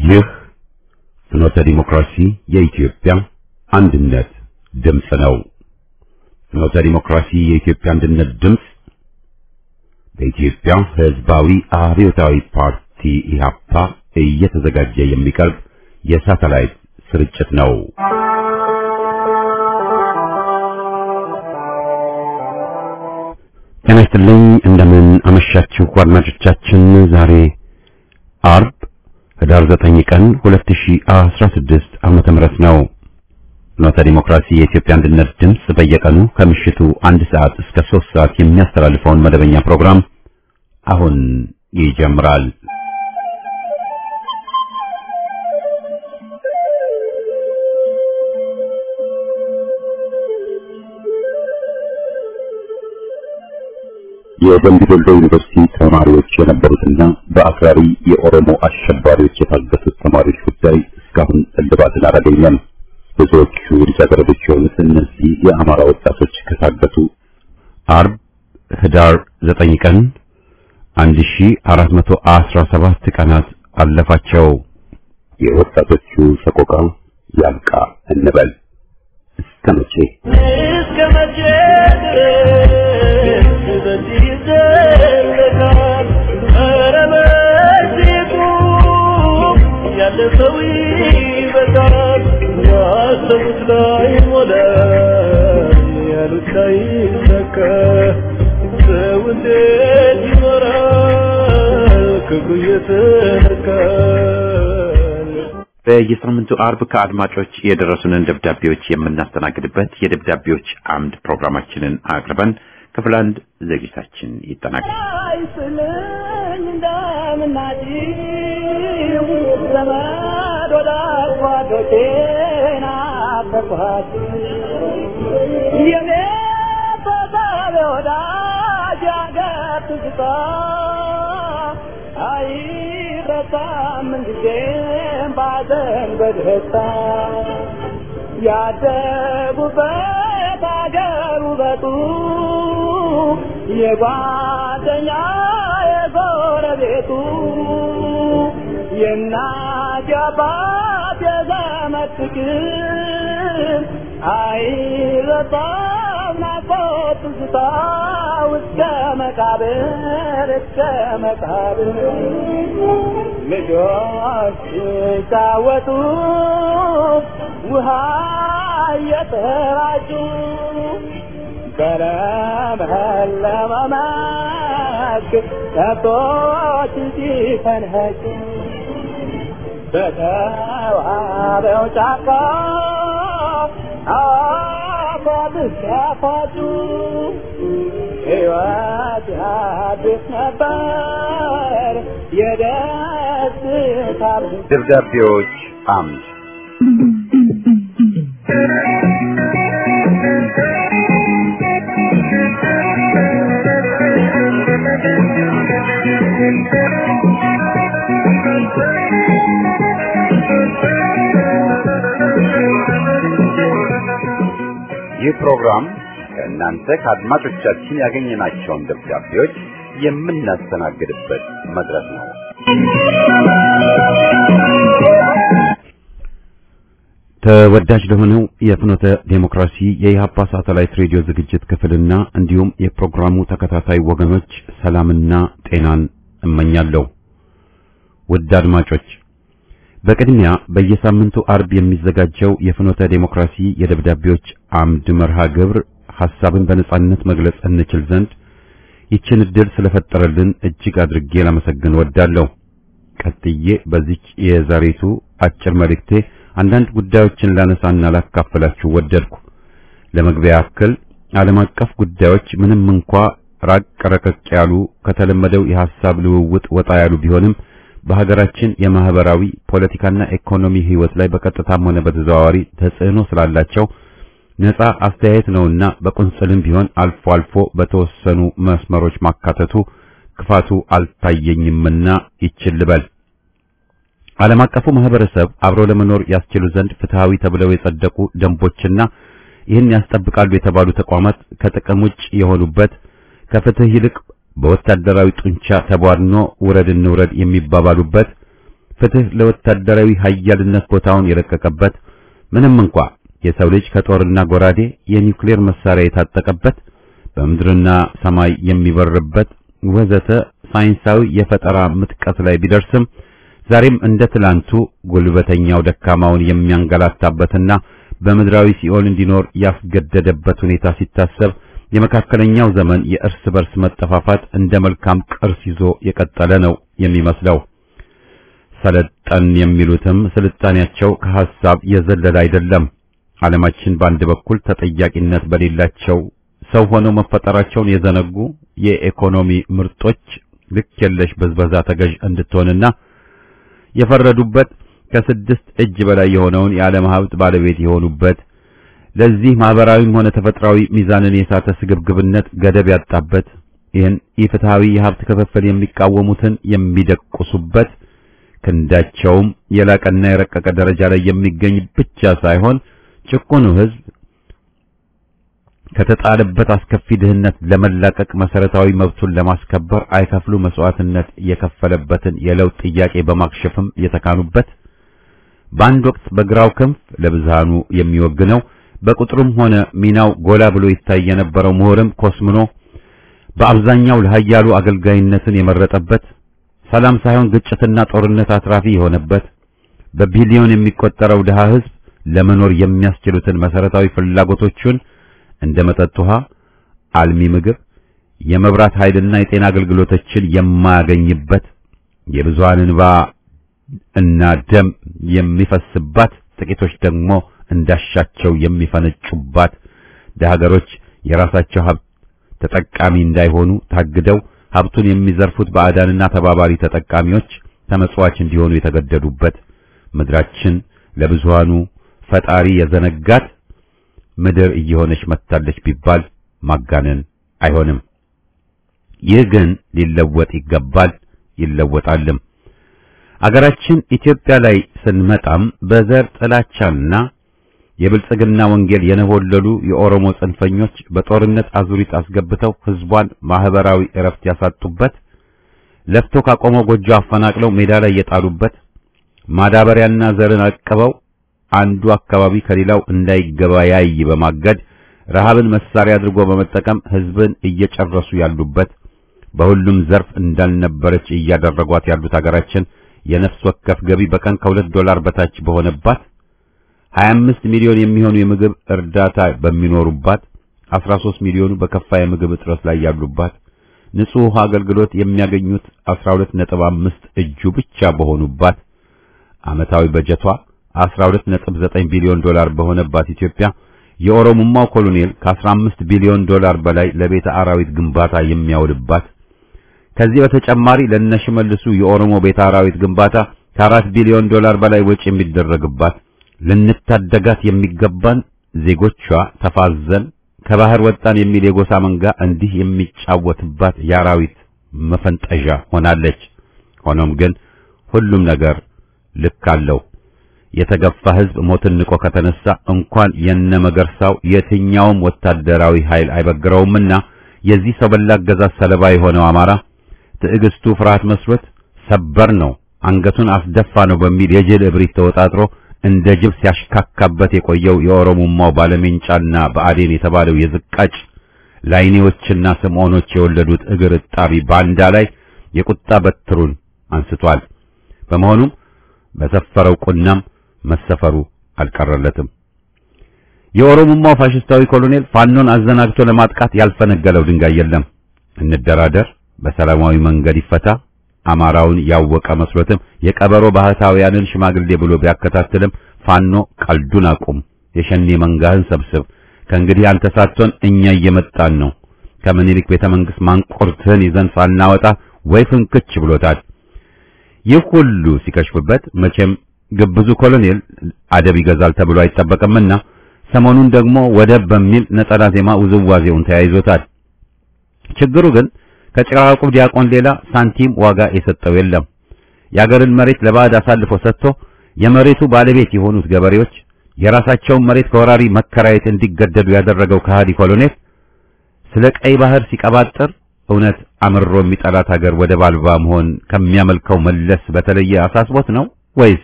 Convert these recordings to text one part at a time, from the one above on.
ይህ ፍኖተ ዲሞክራሲ የኢትዮጵያ አንድነት ድምፅ ነው። ፍኖተ ዲሞክራሲ የኢትዮጵያ አንድነት ድምፅ በኢትዮጵያ ሕዝባዊ አብዮታዊ ፓርቲ ኢህአፓ እየተዘጋጀ የሚቀርብ የሳተላይት ስርጭት ነው። ጤና ይስጥልኝ፣ እንደምን አመሻችሁ አድማጮቻችን። ዛሬ አርብ ህዳር 9 ቀን 2016 ዓመተ ምህረት ነው። ፍኖተ ዲሞክራሲ የኢትዮጵያ አንድነት ድምፅ በየቀኑ ከምሽቱ 1 ሰዓት እስከ 3 ሰዓት የሚያስተላልፈውን መደበኛ ፕሮግራም አሁን ይጀምራል። የደምቢ ዶሎ ዩኒቨርሲቲ ተማሪዎች የነበሩትና በአክራሪ የኦሮሞ አሸባሪዎች የታገቱት ተማሪዎች ጉዳይ እስካሁን እልባትን አላገኘም። ብዙዎቹ ልጃገረዶች የሆኑት እነዚህ የአማራ ወጣቶች ከታገቱ አርብ ህዳር 9 ቀን 1417 ቀናት አለፋቸው። የወጣቶቹ ሰቆቃ ያልቃ እንበል። እስከ መቼ በየሳምንቱ አርብ ከአድማጮች የደረሱንን ደብዳቤዎች የምናስተናግድበት የደብዳቤዎች አምድ ፕሮግራማችንን አቅርበን ክፍል 1 ዝግጅታችን ይጠናቀቃል። ያደጉበት አገር ውበቱ የጓደኛ የጎረቤቱ የእናት የአባት የዘመድ ፍቅር አይረሳም ናፍቆት ትዝታ እስከ መቃብር ልጆች ሲጫወቱ ውሃ እየተራጩ በለመለመ መስክ ከብቶች ሲፈንጩ በተዋበው ጫካ አፏብስ ያፏጩ ሕይወት አዲስ ነበር የደስታ ደብዳቤዎች አምድ ይህ ፕሮግራም ከእናንተ ከአድማጮቻችን ያገኘናቸውን ደብዳቤዎች የምናስተናግድበት መድረክ ነው። ተወዳጅ ለሆነው የፍኖተ ዴሞክራሲ የኢህአፓ ሳተላይት ሬዲዮ ዝግጅት ክፍልና እንዲሁም የፕሮግራሙ ተከታታይ ወገኖች ሰላምና ጤናን እመኛለሁ። ውድ አድማጮች፣ በቅድሚያ በየሳምንቱ አርብ የሚዘጋጀው የፍኖተ ዴሞክራሲ የደብዳቤዎች አምድ መርሃ ግብር ሐሳብን በነጻነት መግለጽ እንችል ዘንድ ይችን እድል ስለፈጠረልን እጅግ አድርጌ ላመሰግን ወዳለሁ። ቀጥዬ በዚች የዛሬቱ አጭር መልእክቴ አንዳንድ ጉዳዮችን ላነሳና ላካፈላችሁ ወደድኩ። ለመግቢያ ያክል ዓለም አቀፍ ጉዳዮች ምንም እንኳ ራቅ ረቀቅ ያሉ ከተለመደው የሐሳብ ልውውጥ ወጣ ያሉ ቢሆንም በሀገራችን የማህበራዊ ፖለቲካና ኢኮኖሚ ህይወት ላይ በቀጥታም ሆነ በተዘዋዋሪ ተጽዕኖ ስላላቸው ነፃ አስተያየት ነውና በቁንጽልም ቢሆን አልፎ አልፎ በተወሰኑ መስመሮች ማካተቱ ክፋቱ አልታየኝምና ይችል ልበል። ዓለም አቀፉ ማህበረሰብ አብሮ ለመኖር ያስችሉ ዘንድ ፍትሃዊ ተብለው የጸደቁ ደንቦችና ይህን ያስጠብቃሉ የተባሉ ተቋማት ከጥቅም ውጭ የሆኑበት ከፍትህ ይልቅ በወታደራዊ ጡንቻ ተቧድኖ ውረድ እንውረድ የሚባባሉበት ፍትህ ለወታደራዊ ኃያልነት ቦታውን የለቀቀበት፣ ምንም እንኳ የሰው ልጅ ከጦርና ጎራዴ የኒውክሌር መሳሪያ የታጠቀበት፣ በምድርና ሰማይ የሚበርበት ወዘተ ሳይንሳዊ የፈጠራ ምጥቀት ላይ ቢደርስም ዛሬም እንደ ትላንቱ ጉልበተኛው ደካማውን የሚያንገላታበትና በምድራዊ ሲኦል እንዲኖር ያስገደደበት ሁኔታ ሲታሰብ የመካከለኛው ዘመን የእርስ በርስ መጠፋፋት እንደ መልካም ቅርስ ይዞ የቀጠለ ነው የሚመስለው። ሰለጠን የሚሉትም ስልጣኔያቸው ከሐሳብ የዘለለ አይደለም። ዓለማችን በአንድ በኩል ተጠያቂነት በሌላቸው ሰው ሆነው መፈጠራቸውን የዘነጉ የኢኮኖሚ ምርጦች ልክ የለሽ በዝበዛ ተገዥ እንድትሆንና የፈረዱበት ከስድስት እጅ በላይ የሆነውን የዓለም ሀብት ባለቤት የሆኑበት፣ ለዚህ ማህበራዊም ሆነ ተፈጥሯዊ ሚዛንን የሳተ ስግብግብነት ገደብ ያጣበት፣ ይህን ኢፍትሃዊ የሀብት ክፍፍል የሚቃወሙትን የሚደቁሱበት፣ ክንዳቸውም የላቀና የረቀቀ ደረጃ ላይ የሚገኝ ብቻ ሳይሆን ጭቁኑ ሕዝብ ከተጣለበት አስከፊ ድህነት ለመላቀቅ መሰረታዊ መብቱን ለማስከበር አይከፍሉ መስዋዕትነት የከፈለበትን የለውጥ ጥያቄ በማክሸፍም የተካኑበት፣ በአንድ ወቅት በግራው ክንፍ ለብዝሃኑ የሚወግነው በቁጥሩም ሆነ ሚናው ጎላ ብሎ ይታይ የነበረው ምሁርም ኮስምኖ በአብዛኛው ለኃያሉ አገልጋይነትን የመረጠበት፣ ሰላም ሳይሆን ግጭትና ጦርነት አትራፊ የሆነበት፣ በቢሊዮን የሚቆጠረው ድሃ ሕዝብ ለመኖር የሚያስችሉትን መሰረታዊ ፍላጎቶቹን እንደ መጠጥ ውሃ፣ አልሚ ምግብ፣ የመብራት ኃይልና የጤና አገልግሎቶችን የማያገኝበት፣ የብዙሃን እንባ እና ደም የሚፈስባት፣ ጥቂቶች ደግሞ እንዳሻቸው የሚፈነጩባት፣ ለሀገሮች የራሳቸው ሀብት ተጠቃሚ እንዳይሆኑ ታግደው ሀብቱን የሚዘርፉት ባዕዳንና ተባባሪ ተጠቃሚዎች ተመጽዋች እንዲሆኑ የተገደዱበት፣ ምድራችን ለብዙሃኑ ፈጣሪ የዘነጋት ምድር እየሆነች መጥታለች ቢባል ማጋነን አይሆንም። ይህ ግን ሊለወጥ ይገባል፣ ይለወጣልም። አገራችን ኢትዮጵያ ላይ ስንመጣም በዘር ጥላቻና የብልጽግና ወንጌል የነሆለሉ የኦሮሞ ጽንፈኞች በጦርነት አዙሪት አስገብተው ህዝቧን ማህበራዊ እረፍት ያሳጡበት፣ ለፍቶ ካቆመው ጎጆ አፈናቅለው ሜዳ ላይ የጣሉበት፣ ማዳበሪያና ዘርን አቀበው አንዱ አካባቢ ከሌላው እንዳይገበያይ በማገድ ረሃብን መሳሪያ አድርጎ በመጠቀም ህዝብን እየጨረሱ ያሉበት፣ በሁሉም ዘርፍ እንዳልነበረች እያደረጓት ያሉት ሀገራችን የነፍስ ወከፍ ገቢ በቀን $2 በታች በሆነባት፣ 25 ሚሊዮን የሚሆኑ የምግብ እርዳታ በሚኖሩባት፣ 13 ሚሊዮኑ በከፋ የምግብ እጥረት ላይ ያሉባት፣ ንጹህ ውሃ አገልግሎት የሚያገኙት 12.5 እጁ ብቻ በሆኑባት፣ ዓመታዊ በጀቷ $12.9 ቢሊዮን በሆነባት ኢትዮጵያ የኦሮሞማው ኮሎኔል ከ15 ቢሊዮን ዶላር በላይ ለቤተ አራዊት ግንባታ የሚያውልባት፣ ከዚህ በተጨማሪ ለነሽመልሱ የኦሮሞ ቤተ አራዊት ግንባታ ከ4 ቢሊዮን ዶላር በላይ ወጪ የሚደረግባት፣ ልንታደጋት የሚገባን ዜጎቿ ተፋዘን ከባህር ወጣን የሚል የጎሳ መንጋ እንዲህ የሚጫወትባት የአራዊት መፈንጠዣ ሆናለች። ሆኖም ግን ሁሉም ነገር ልክ አለው። የተገፋ ህዝብ ሞትን ንቆ ከተነሳ እንኳን የነመገርሳው የትኛውም ወታደራዊ ኃይል አይበግረውምና የዚህ ሰው በላ አገዛዝ ሰለባ የሆነው አማራ ትዕግስቱ ፍርሃት መስሎት ሰበር ነው አንገቱን አስደፋ ነው በሚል የጅል እብሪት ተወጣጥሮ እንደ ጅብ ሲያሽካካበት የቆየው የኦሮሞማው ባለሜንጫና በአዴን የተባለው የዝቃጭ ላይኔዎችና ስምዖኖች የወለዱት እግር ጣቢ ባንዳ ላይ የቁጣ በትሩን አንስቷል። በመሆኑም በሰፈረው ቁናም መሰፈሩ አልቀረለትም። የኦሮሞማው ፋሽስታዊ ኮሎኔል ፋኖን አዘናግቶ ለማጥቃት ያልፈነገለው ድንጋይ የለም። እንደራደር፣ በሰላማዊ መንገድ ይፈታ፣ አማራውን ያወቀ መስሎትም የቀበሮ ባህታውያንን ሽማግሌ ብሎ ቢያከታትልም ፋኖ ቀልዱን አቁም፣ የሸኔ መንጋህን ሰብስብ፣ ከእንግዲህ አንተ ሳትሆን እኛ እየመጣን ነው፣ ከምኒልክ ቤተ መንግስት ማንቆርትህን ይዘን ሳናወጣ ወይ ፍንክች ብሎታል። ይህ ሁሉ ሲከሽፍበት መቼም ግብዙ ኮሎኔል አደብ ይገዛል ተብሎ አይጠበቅምና ሰሞኑን ደግሞ ወደብ በሚል ነጠላ ዜማ ውዝዋዜውን ተያይዞታል። ችግሩ ግን ከጭራቁ ዲያቆን ሌላ ሳንቲም ዋጋ የሰጠው የለም። የአገርን መሬት ለባዕድ አሳልፎ ሰጥቶ የመሬቱ ባለቤት የሆኑት ገበሬዎች የራሳቸውን መሬት ከወራሪ መከራየት እንዲገደዱ ያደረገው ከሃዲ ኮሎኔል ስለ ቀይ ባህር ሲቀባጥር እውነት አምሮ የሚጠላት ሀገር ወደብ አልባ መሆን ከሚያመልከው መለስ በተለየ አሳስቦት ነው ወይስ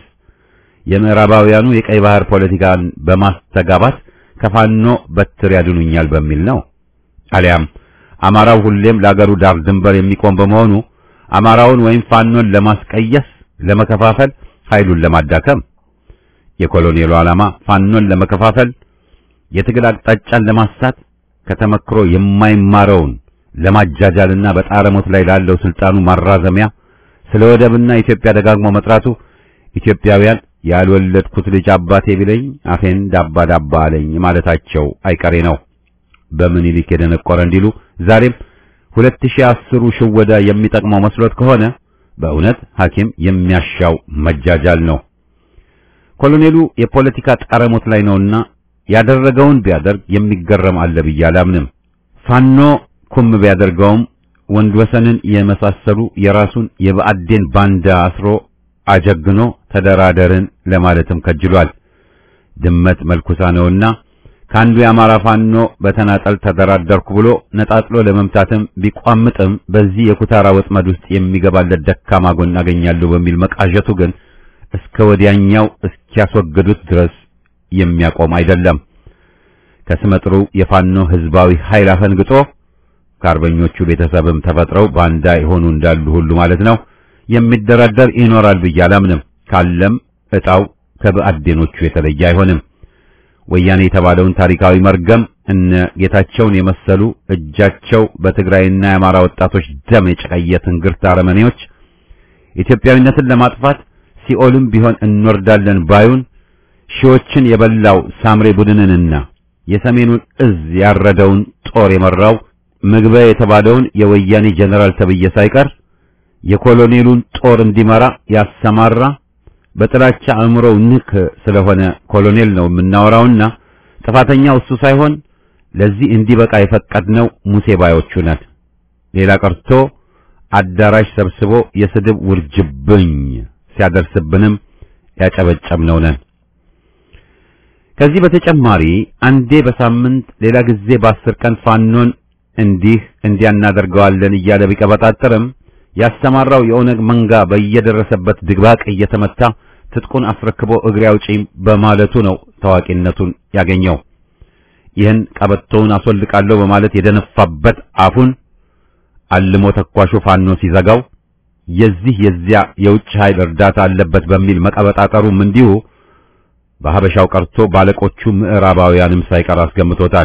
የምዕራባውያኑ የቀይ ባህር ፖለቲካን በማስተጋባት ከፋኖ በትር ያድኑኛል በሚል ነው? አሊያም አማራው ሁሌም ለአገሩ ዳር ድንበር የሚቆም በመሆኑ አማራውን ወይም ፋኖን ለማስቀየስ፣ ለመከፋፈል፣ ኃይሉን ለማዳከም? የኮሎኔሉ ዓላማ ፋኖን ለመከፋፈል፣ የትግል አቅጣጫን ለማሳት፣ ከተመክሮ የማይማረውን ለማጃጃልና በጣረሞት ላይ ላለው ስልጣኑ ማራዘሚያ ስለ ወደብና ኢትዮጵያ ደጋግሞ መጥራቱ ኢትዮጵያውያን ያልወለድኩት ልጅ አባቴ ቢለኝ አፌን ዳባ ዳባ አለኝ ማለታቸው አይቀሬ ነው። በምኒልክ የደነቆረ እንዲሉ ዛሬም 2010 ሽወዳ የሚጠቅመው መስሎት ከሆነ በእውነት ሐኪም የሚያሻው መጃጃል ነው። ኮሎኔሉ የፖለቲካ ጣረሞት ላይ ነውና ያደረገውን ቢያደርግ የሚገረም አለ ብዬ አላምንም። ፋኖ ኩም ቢያደርገውም ወንድ ወሰንን የመሳሰሉ የራሱን የብአዴን ባንዳ አስሮ አጀግኖ ተደራደርን ለማለትም ከጅሏል። ድመት መልኩሳ ነውና ካንዱ የአማራ ፋኖ በተናጠል ተደራደርኩ ብሎ ነጣጥሎ ለመምታትም ቢቋምጥም በዚህ የኩታራ ወጥመድ ውስጥ የሚገባለት ደካማ ጎን አገኛለሁ በሚል መቃዠቱ ግን እስከ ወዲያኛው እስኪያስወግዱት ድረስ የሚያቆም አይደለም። ከስመጥሩ የፋኖ ህዝባዊ ኃይል አፈንግጦ ከአርበኞቹ ቤተሰብም ተፈጥረው ባንዳ የሆኑ እንዳሉ ሁሉ ማለት ነው የሚደራደር ይኖራል ብዬ አላምንም። ካለም እጣው ከብአዴኖቹ የተለየ አይሆንም። ወያኔ የተባለውን ታሪካዊ መርገም እነ ጌታቸውን የመሰሉ እጃቸው በትግራይና የአማራ ወጣቶች ደም የጨቀየ ትንግርት አረመኔዎች ኢትዮጵያዊነትን ለማጥፋት ሲኦልም ቢሆን እንወርዳለን ባዩን ሺዎችን የበላው ሳምሬ ቡድንንና የሰሜኑን እዝ ያረደውን ጦር የመራው ምግበ የተባለውን የወያኔ ጀነራል ተብዬ ሳይቀር የኮሎኔሉን ጦር እንዲመራ ያሰማራ በጥላቻ አእምሮው ንክ ስለሆነ ኮሎኔል ነው የምናወራውና ጥፋተኛው እሱ ሳይሆን ለዚህ እንዲበቃ የፈቀድነው ሙሴ ባዮቹ ነን። ሌላ ቀርቶ አዳራሽ ሰብስቦ የስድብ ውርጅብኝ ሲያደርስብንም ያጨበጨብነው ነን። ከዚህ በተጨማሪ አንዴ በሳምንት ሌላ ጊዜ በ10 ቀን ፋኖን እንዲያናደርገዋለን እያለ ቢቀበጣጠርም ያስተማራው የኦነግ መንጋ በየደረሰበት ድግባቅ እየተመታ ትጥቁን አስረክቦ እግሬ አውጪኝ በማለቱ ነው ታዋቂነቱን ያገኘው። ይህን ቀበቶውን አስወልቃለሁ በማለት የደነፋበት አፉን አልሞ ተኳሹ ፋኖ ሲዘጋው የዚያ የውጭ ኃይል እርዳታ አለበት በሚል መቀበጣጠሩም እንዲሁ በሐበሻው ቀርቶ ባለቆቹ ምዕራባውያንም ሳይቀር አስገምቶታል።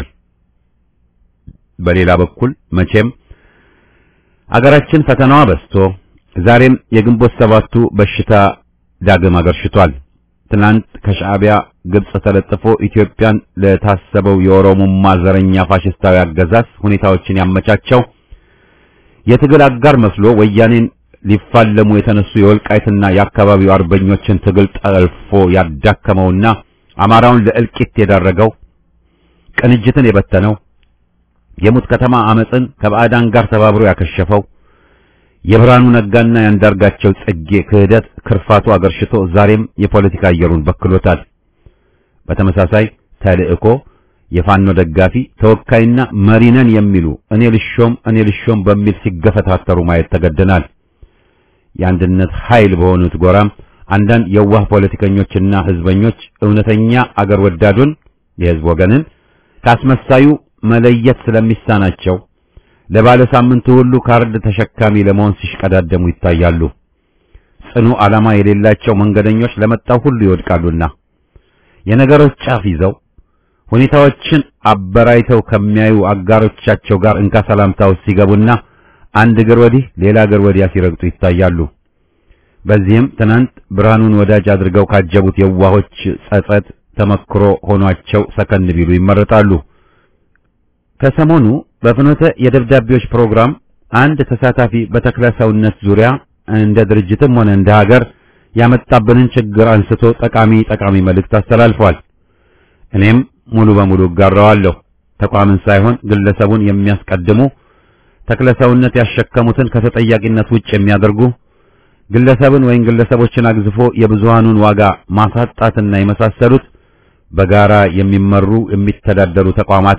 በሌላ በኩል መቼም አገራችን ፈተናዋ በዝቶ ዛሬም የግንቦት ሰባቱ በሽታ ዳግም አገርሽቷል። ትናንት ከሻዕቢያ ግብጽ ተለጥፎ ኢትዮጵያን ለታሰበው የኦሮሞማ ዘረኛ ፋሽስታዊ አገዛዝ ሁኔታዎችን ያመቻቸው የትግል አጋር መስሎ ወያኔን ሊፋለሙ የተነሱ የወልቃይትና የአካባቢው አርበኞችን ትግል ጠልፎ ያዳከመውና አማራውን ለእልቂት የዳረገው ቅንጅትን የበተነው የሙት ከተማ አመጽን ከባዕዳን ጋር ተባብሮ ያከሸፈው የብርሃኑ ነጋና ያንዳርጋቸው ጽጌ ክህደት ክርፋቱ አገርሽቶ ዛሬም የፖለቲካ አየሩን በክሎታል። በተመሳሳይ ተልእኮ የፋኖ ደጋፊ ተወካይና መሪነን የሚሉ እኔ ልሾም በሚል ሲገፈታተሩ ማየት ተገደናል። የአንድነት ኃይል በሆኑት ጎራም አንዳንድ የዋህ ፖለቲከኞችና ህዝበኞች እውነተኛ አገር ወዳዱን የህዝብ ወገንን ካስመሳዩ መለየት ስለሚሳናቸው ለባለ ሳምንቱ ሁሉ ካርድ ተሸካሚ ለመሆን ሲሽቀዳደሙ ይታያሉ። ጽኑ ዓላማ የሌላቸው መንገደኞች ለመጣው ሁሉ ይወድቃሉና የነገሮች ጫፍ ይዘው ሁኔታዎችን አበራይተው ከሚያዩ አጋሮቻቸው ጋር እንካ ሰላምታው ሲገቡና አንድ እግር ወዲህ ሌላ እግር ወዲያ ሲረግጡ ይታያሉ። በዚህም ትናንት ብርሃኑን ወዳጅ አድርገው ካጀቡት የዋሆች ጸጸት ተመክሮ ሆኗቸው ሰከን ቢሉ ይመረጣሉ። ከሰሞኑ በፍኖተ የደብዳቤዎች ፕሮግራም አንድ ተሳታፊ በተክለ ሰውነት ዙሪያ እንደ ድርጅትም ሆነ እንደ ሀገር ያመጣብንን ችግር አንስቶ ጠቃሚ መልእክት አስተላልፏል። እኔም ሙሉ በሙሉ ጋራዋለሁ። ተቋምን ሳይሆን ግለሰቡን የሚያስቀድሙ ተክለ ሰውነት ያሸከሙትን ከተጠያቂነት ውጭ የሚያደርጉ ግለሰብን ወይም ግለሰቦችን አግዝፎ የብዙሃኑን ዋጋ ማሳጣትና የመሳሰሉት በጋራ የሚመሩ የሚተዳደሩ ተቋማትን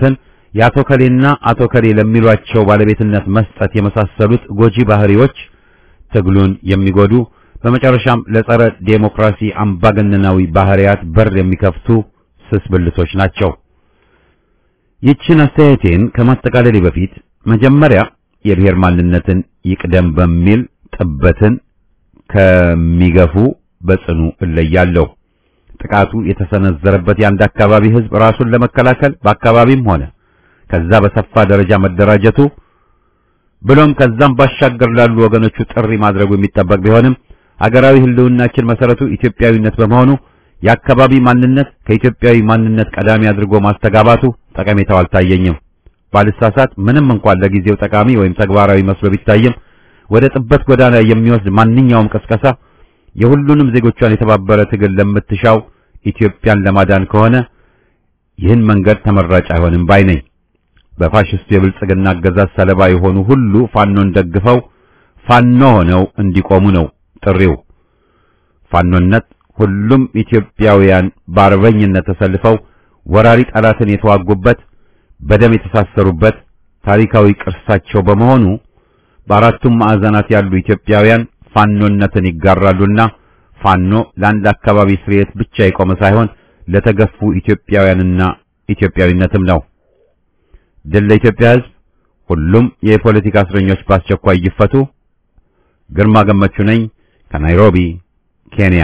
የአቶ ከሌና አቶ ከሌ ለሚሏቸው ባለቤትነት መስጠት የመሳሰሉት ጎጂ ባህሪዎች ትግሉን የሚጎዱ በመጨረሻም ለጸረ ዴሞክራሲ አምባገነናዊ ባህሪያት በር የሚከፍቱ ስስ ብልቶች ናቸው። ይህችን አስተያየቴን ከማጠቃለሌ በፊት መጀመሪያ የብሔር ማንነትን ይቅደም በሚል ጥበትን ከሚገፉ በጽኑ እለያለሁ። ጥቃቱ የተሰነዘረበት የአንድ አካባቢ ህዝብ ራሱን ለመከላከል በአካባቢም ሆነ ከዛ በሰፋ ደረጃ መደራጀቱ ብሎም ከዛም ባሻገር ላሉ ወገኖቹ ጥሪ ማድረጉ የሚጠበቅ ቢሆንም አገራዊ ህልውናችን መሰረቱ ኢትዮጵያዊነት በመሆኑ የአካባቢ ማንነት ከኢትዮጵያዊ ማንነት ቀዳሚ አድርጎ ማስተጋባቱ ጠቀሜታው አልታየኝም። ባልሳሳት ምንም እንኳን ለጊዜው ጠቃሚ ወይም ተግባራዊ መስሎ ቢታይም ወደ ጥበት ጎዳና የሚወስድ ማንኛውም ቅስቀሳ የሁሉንም ዜጎቿን የተባበረ ትግል ለምትሻው ኢትዮጵያን ለማዳን ከሆነ ይህን መንገድ ተመራጭ አይሆንም ባይ ነኝ። በፋሽስቱ የብልጽግና አገዛዝ ሰለባ የሆኑ ሁሉ ፋኖን ደግፈው ፋኖ ሆነው እንዲቆሙ ነው ጥሪው። ፋኖነት ሁሉም ኢትዮጵያውያን በአርበኝነት ተሰልፈው ወራሪ ጠላትን የተዋጉበት በደም የተሳሰሩበት ታሪካዊ ቅርሳቸው በመሆኑ በአራቱም ማዕዘናት ያሉ ኢትዮጵያውያን ፋኖነትን ይጋራሉና ፋኖ ለአንድ አካባቢ ስርየት ብቻ የቆመ ሳይሆን ለተገፉ ኢትዮጵያውያንና ኢትዮጵያዊነትም ነው። ድል ለኢትዮጵያ ሕዝብ! ሁሉም የፖለቲካ እስረኞች በአስቸኳይ ይፈቱ። ግርማ ገመቹ ነኝ ከናይሮቢ ኬንያ።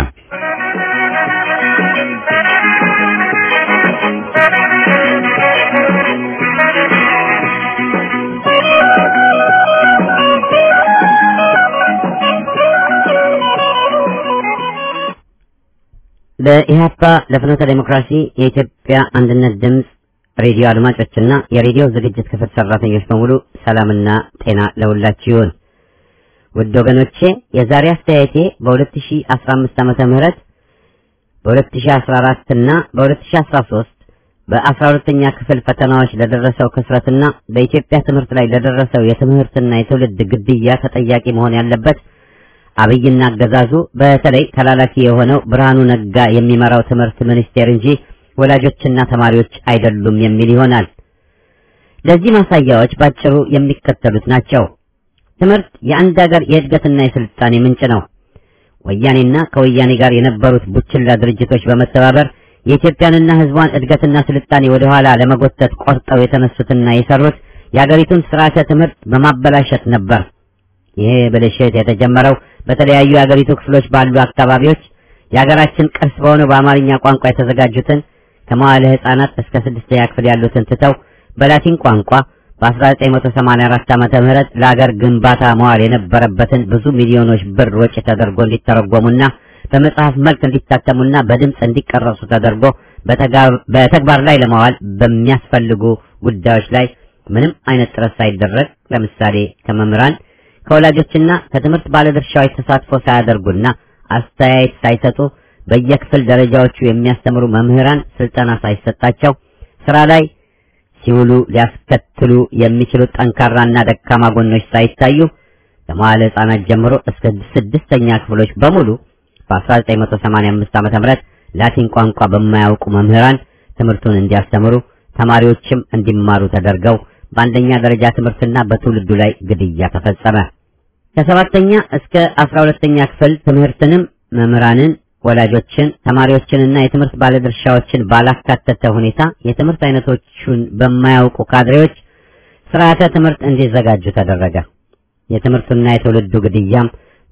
በኢህአፓ ለፍኖተ ዴሞክራሲ የኢትዮጵያ አንድነት ድምጽ ሬዲዮ አድማጮችና የሬዲዮ ዝግጅት ክፍል ሰራተኞች በሙሉ ሰላምና ጤና ለሁላችሁ ይሁን። ውድ ወገኖቼ የዛሬ አስተያየቴ በ2015 ዓመተ ምህረት በ2014 እና በ2013 በ12ኛ ክፍል ፈተናዎች ለደረሰው ክስረትና በኢትዮጵያ ትምህርት ላይ ለደረሰው የትምህርትና የትውልድ ግድያ ተጠያቂ መሆን ያለበት አብይና አገዛዙ በተለይ ተላላኪ የሆነው ብርሃኑ ነጋ የሚመራው ትምህርት ሚኒስቴር እንጂ ወላጆችና ተማሪዎች አይደሉም የሚል ይሆናል። ለዚህ ማሳያዎች ባጭሩ የሚከተሉት ናቸው። ትምህርት የአንድ ሀገር የእድገትና የስልጣኔ ምንጭ ነው። ወያኔና ከወያኔ ጋር የነበሩት ቡችላ ድርጅቶች በመተባበር የኢትዮጵያንና ሕዝቧን እድገትና ስልጣኔ ወደ ኋላ ለመጎተት ቆርጠው የተነሱትና የሰሩት የሀገሪቱን ስርዓተ ትምህርት በማበላሸት ነበር። ይሄ ብልሽት የተጀመረው በተለያዩ የሀገሪቱ ክፍሎች ባሉ አካባቢዎች የሀገራችን ቅርስ በሆነው በአማርኛ ቋንቋ የተዘጋጁትን ከመዋዕለ ሕፃናት እስከ 6ኛ ክፍል ያሉትን ትተው በላቲን ቋንቋ በ1984 ዓመተ ምህረት ለሀገር ግንባታ መዋል የነበረበትን ብዙ ሚሊዮኖች ብር ወጪ ተደርጎ እንዲተረጎሙና በመጽሐፍ መልክ እንዲታተሙና በድምጽ እንዲቀረጹ ተደርጎ በተግባር ላይ ለማዋል በሚያስፈልጉ ጉዳዮች ላይ ምንም አይነት ጥረት ሳይደረግ ለምሳሌ ከመምህራን ከወላጆችና ከትምህርት ባለድርሻዎች ተሳትፎ ሳያደርጉና አስተያየት ሳይሰጡ በየክፍል ደረጃዎቹ የሚያስተምሩ መምህራን ስልጠና ሳይሰጣቸው ስራ ላይ ሲውሉ ሊያስከትሉ የሚችሉ ጠንካራና ደካማ ጎኖች ሳይታዩ ከመዋዕለ ሕፃናት ጀምሮ እስከ 6ኛ ክፍሎች በሙሉ በ1985 ዓመተ ምህረት ላቲን ቋንቋ በማያውቁ መምህራን ትምህርቱን እንዲያስተምሩ ተማሪዎችም እንዲማሩ ተደርገው በአንደኛ ደረጃ ትምህርትና በትውልዱ ላይ ግድያ ተፈጸመ። ከ7ኛ እስከ 12ኛ ክፍል ትምህርትንም መምህራንን፣ ወላጆችን፣ ተማሪዎችንና የትምህርት ባለድርሻዎችን ባላካተተ ሁኔታ የትምህርት አይነቶቹን በማያውቁ ካድሬዎች ስርዓተ ትምህርት እንዲዘጋጁ ተደረገ። የትምህርቱና የትውልዱ ግድያም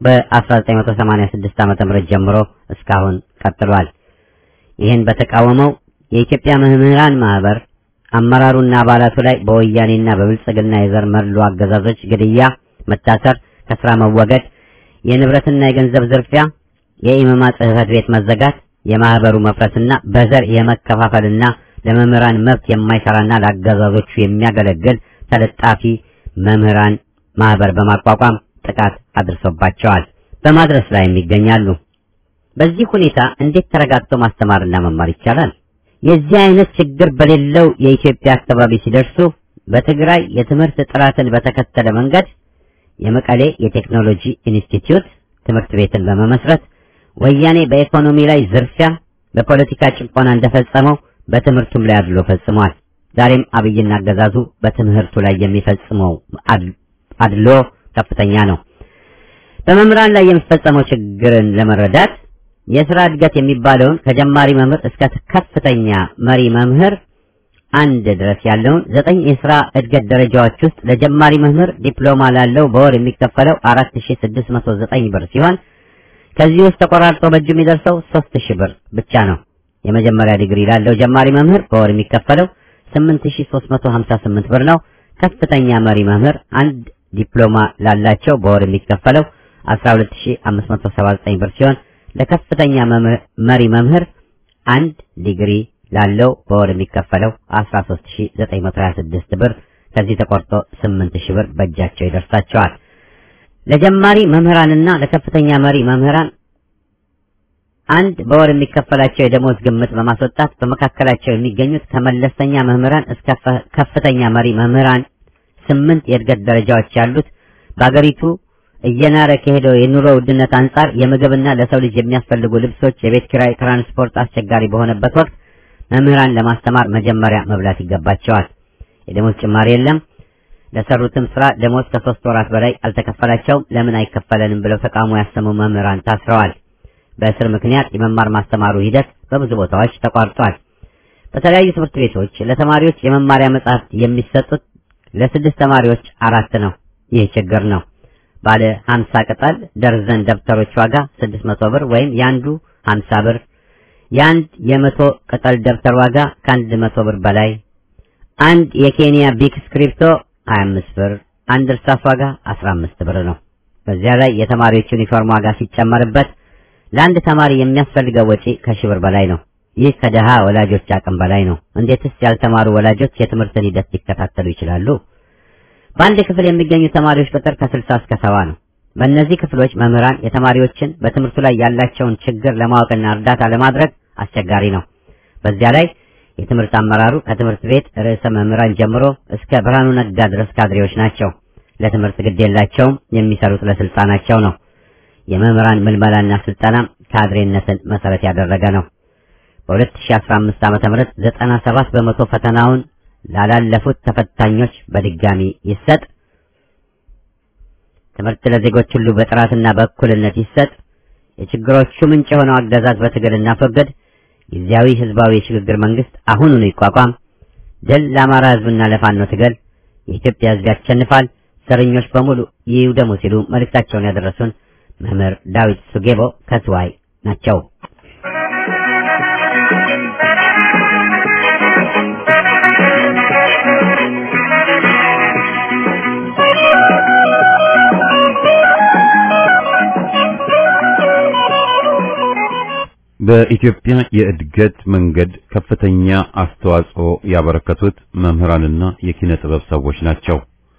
በ1986 ዓመተ ምህረት ጀምሮ እስካሁን ቀጥሏል። ይህን በተቃወመው የኢትዮጵያ መምህራን ማህበር አመራሩና አባላቱ ላይ በወያኔና በብልጽግና የዘር መድሎ አገዛዞች ግድያ፣ መታሰር፣ ከስራ መወገድ፣ የንብረትና የገንዘብ ዝርፊያ፣ የኢማማ ጽሕፈት ቤት መዘጋት፣ የማህበሩ መፍረስና በዘር የመከፋፈልና ለመምህራን መብት የማይሰራና ለአገዛዞቹ የሚያገለግል ተለጣፊ መምህራን ማህበር በማቋቋም ጥቃት አድርሶባቸዋል፣ በማድረስ ላይ ይገኛሉ። በዚህ ሁኔታ እንዴት ተረጋግቶ ማስተማርና መማር ይቻላል? የዚህ አይነት ችግር በሌለው የኢትዮጵያ አካባቢ ሲደርሱ በትግራይ የትምህርት ጥራትን በተከተለ መንገድ የመቀሌ የቴክኖሎጂ ኢንስቲትዩት ትምህርት ቤትን በመመስረት ወያኔ በኢኮኖሚ ላይ ዝርፊያ፣ በፖለቲካ ጭቆና እንደፈጸመው በትምህርቱም ላይ አድሎ ፈጽሟል። ዛሬም አብይና አገዛዙ በትምህርቱ ላይ የሚፈጽመው አድሎ ከፍተኛ ነው። በመምህራን ላይ የሚፈጸመው ችግርን ለመረዳት የሥራ እድገት የሚባለውን ከጀማሪ መምህር እስከ ከፍተኛ መሪ መምህር አንድ ድረስ ያለውን 9 የሥራ እድገት ደረጃዎች ውስጥ ለጀማሪ መምህር ዲፕሎማ ላለው በወር የሚከፈለው 4609 ብር ሲሆን ከዚህ ውስጥ ተቆራርጦ በእጁ የሚደርሰው 3000 ብር ብቻ ነው። የመጀመሪያ ዲግሪ ላለው ጀማሪ መምህር በወር የሚከፈለው 8358 ብር ነው። ከፍተኛ መሪ መምህር አንድ ዲፕሎማ ላላቸው በወር የሚከፈለው 12579 ብር ሲሆን ለከፍተኛ መሪ መምህር አንድ ዲግሪ ላለው በወር የሚከፈለው 13926 ብር ከዚህ ተቆርጦ 8000 ብር በእጃቸው ይደርሳቸዋል። ለጀማሪ መምህራንና ለከፍተኛ መሪ መምህራን አንድ በወር የሚከፈላቸው የደሞዝ ግምት በማስወጣት በመካከላቸው የሚገኙት ከመለስተኛ መምህራን እስከ ከፍተኛ መሪ መምህራን 8 የእድገት ደረጃዎች ያሉት በአገሪቱ እየናረ ከሄደው የኑሮ ውድነት አንጻር የምግብና ለሰው ልጅ የሚያስፈልጉ ልብሶች፣ የቤት ኪራይ፣ ትራንስፖርት አስቸጋሪ በሆነበት ወቅት መምህራን ለማስተማር መጀመሪያ መብላት ይገባቸዋል። የደሞዝ ጭማሪ የለም። ለሰሩትም ስራ ደሞዝ ከ3 ወራት በላይ አልተከፈላቸውም። ለምን አይከፈለንም ብለው ተቃውሞ ያሰሙ መምህራን ታስረዋል። በእስር ምክንያት የመማር ማስተማሩ ሂደት በብዙ ቦታዎች ተቋርጧል። በተለያዩ ትምህርት ቤቶች ለተማሪዎች የመማሪያ መጽሐፍት የሚሰጡት ለ6 ተማሪዎች 4 ነው። ይህ ችግር ነው። ባለ 50 ቅጠል ደርዘን ደብተሮች ዋጋ 600 ብር ወይም ያንዱ 50 ብር፣ ያንድ የ100 ቅጠል ደብተር ዋጋ ከ100 ብር በላይ፣ አንድ የኬንያ ቢክ ስክሪፕቶ 25 ብር፣ አንድ እርሳስ ዋጋ 15 ብር ነው። በዚያ ላይ የተማሪዎች ዩኒፎርም ዋጋ ሲጨመርበት ለአንድ ተማሪ የሚያስፈልገው ወጪ ከ1000 ብር በላይ ነው። ይህ ከደሃ ወላጆች አቅም በላይ ነው። እንዴትስ ያልተማሩ ወላጆች የትምህርትን ሂደት ሊከታተሉ ይችላሉ? በአንድ ክፍል የሚገኙ ተማሪዎች ቁጥር ከ60 እስከ 70 ነው። በእነዚህ ክፍሎች መምህራን የተማሪዎችን በትምህርቱ ላይ ያላቸውን ችግር ለማወቅና እርዳታ ለማድረግ አስቸጋሪ ነው። በዚያ ላይ የትምህርት አመራሩ ከትምህርት ቤት ርዕሰ መምህራን ጀምሮ እስከ ብርሃኑ ነጋ ድረስ ካድሬዎች ናቸው። ለትምህርት ግድ የላቸውም። የሚሰሩት ለስልጣናቸው ነው። የመምህራን ምልመላና ስልጠና ካድሬነትን መሰረት ያደረገ ነው። በ2015 ዓ.ም 97 በመቶ ፈተናውን ላላለፉት ተፈታኞች በድጋሚ ይሰጥ። ትምህርት ለዜጎች ሁሉ በጥራትና በእኩልነት ይሰጥ። የችግሮቹ ምንጭ የሆነው አገዛዝ በትግል እናስወግድ። ጊዜያዊ ህዝባዊ የሽግግር መንግስት አሁኑኑ ይቋቋም። ድል ለአማራ ህዝብና ለፋኖ ትግል። የኢትዮጵያ ህዝብ ያሸንፋል። ዘረኞች በሙሉ ይውደሙ ሲሉ መልእክታቸውን ያደረሱን መምህር ዳዊት ሱጌቦ ከዝዋይ ናቸው። በኢትዮጵያ የእድገት መንገድ ከፍተኛ አስተዋጽኦ ያበረከቱት መምህራንና የኪነ ጥበብ ሰዎች ናቸው።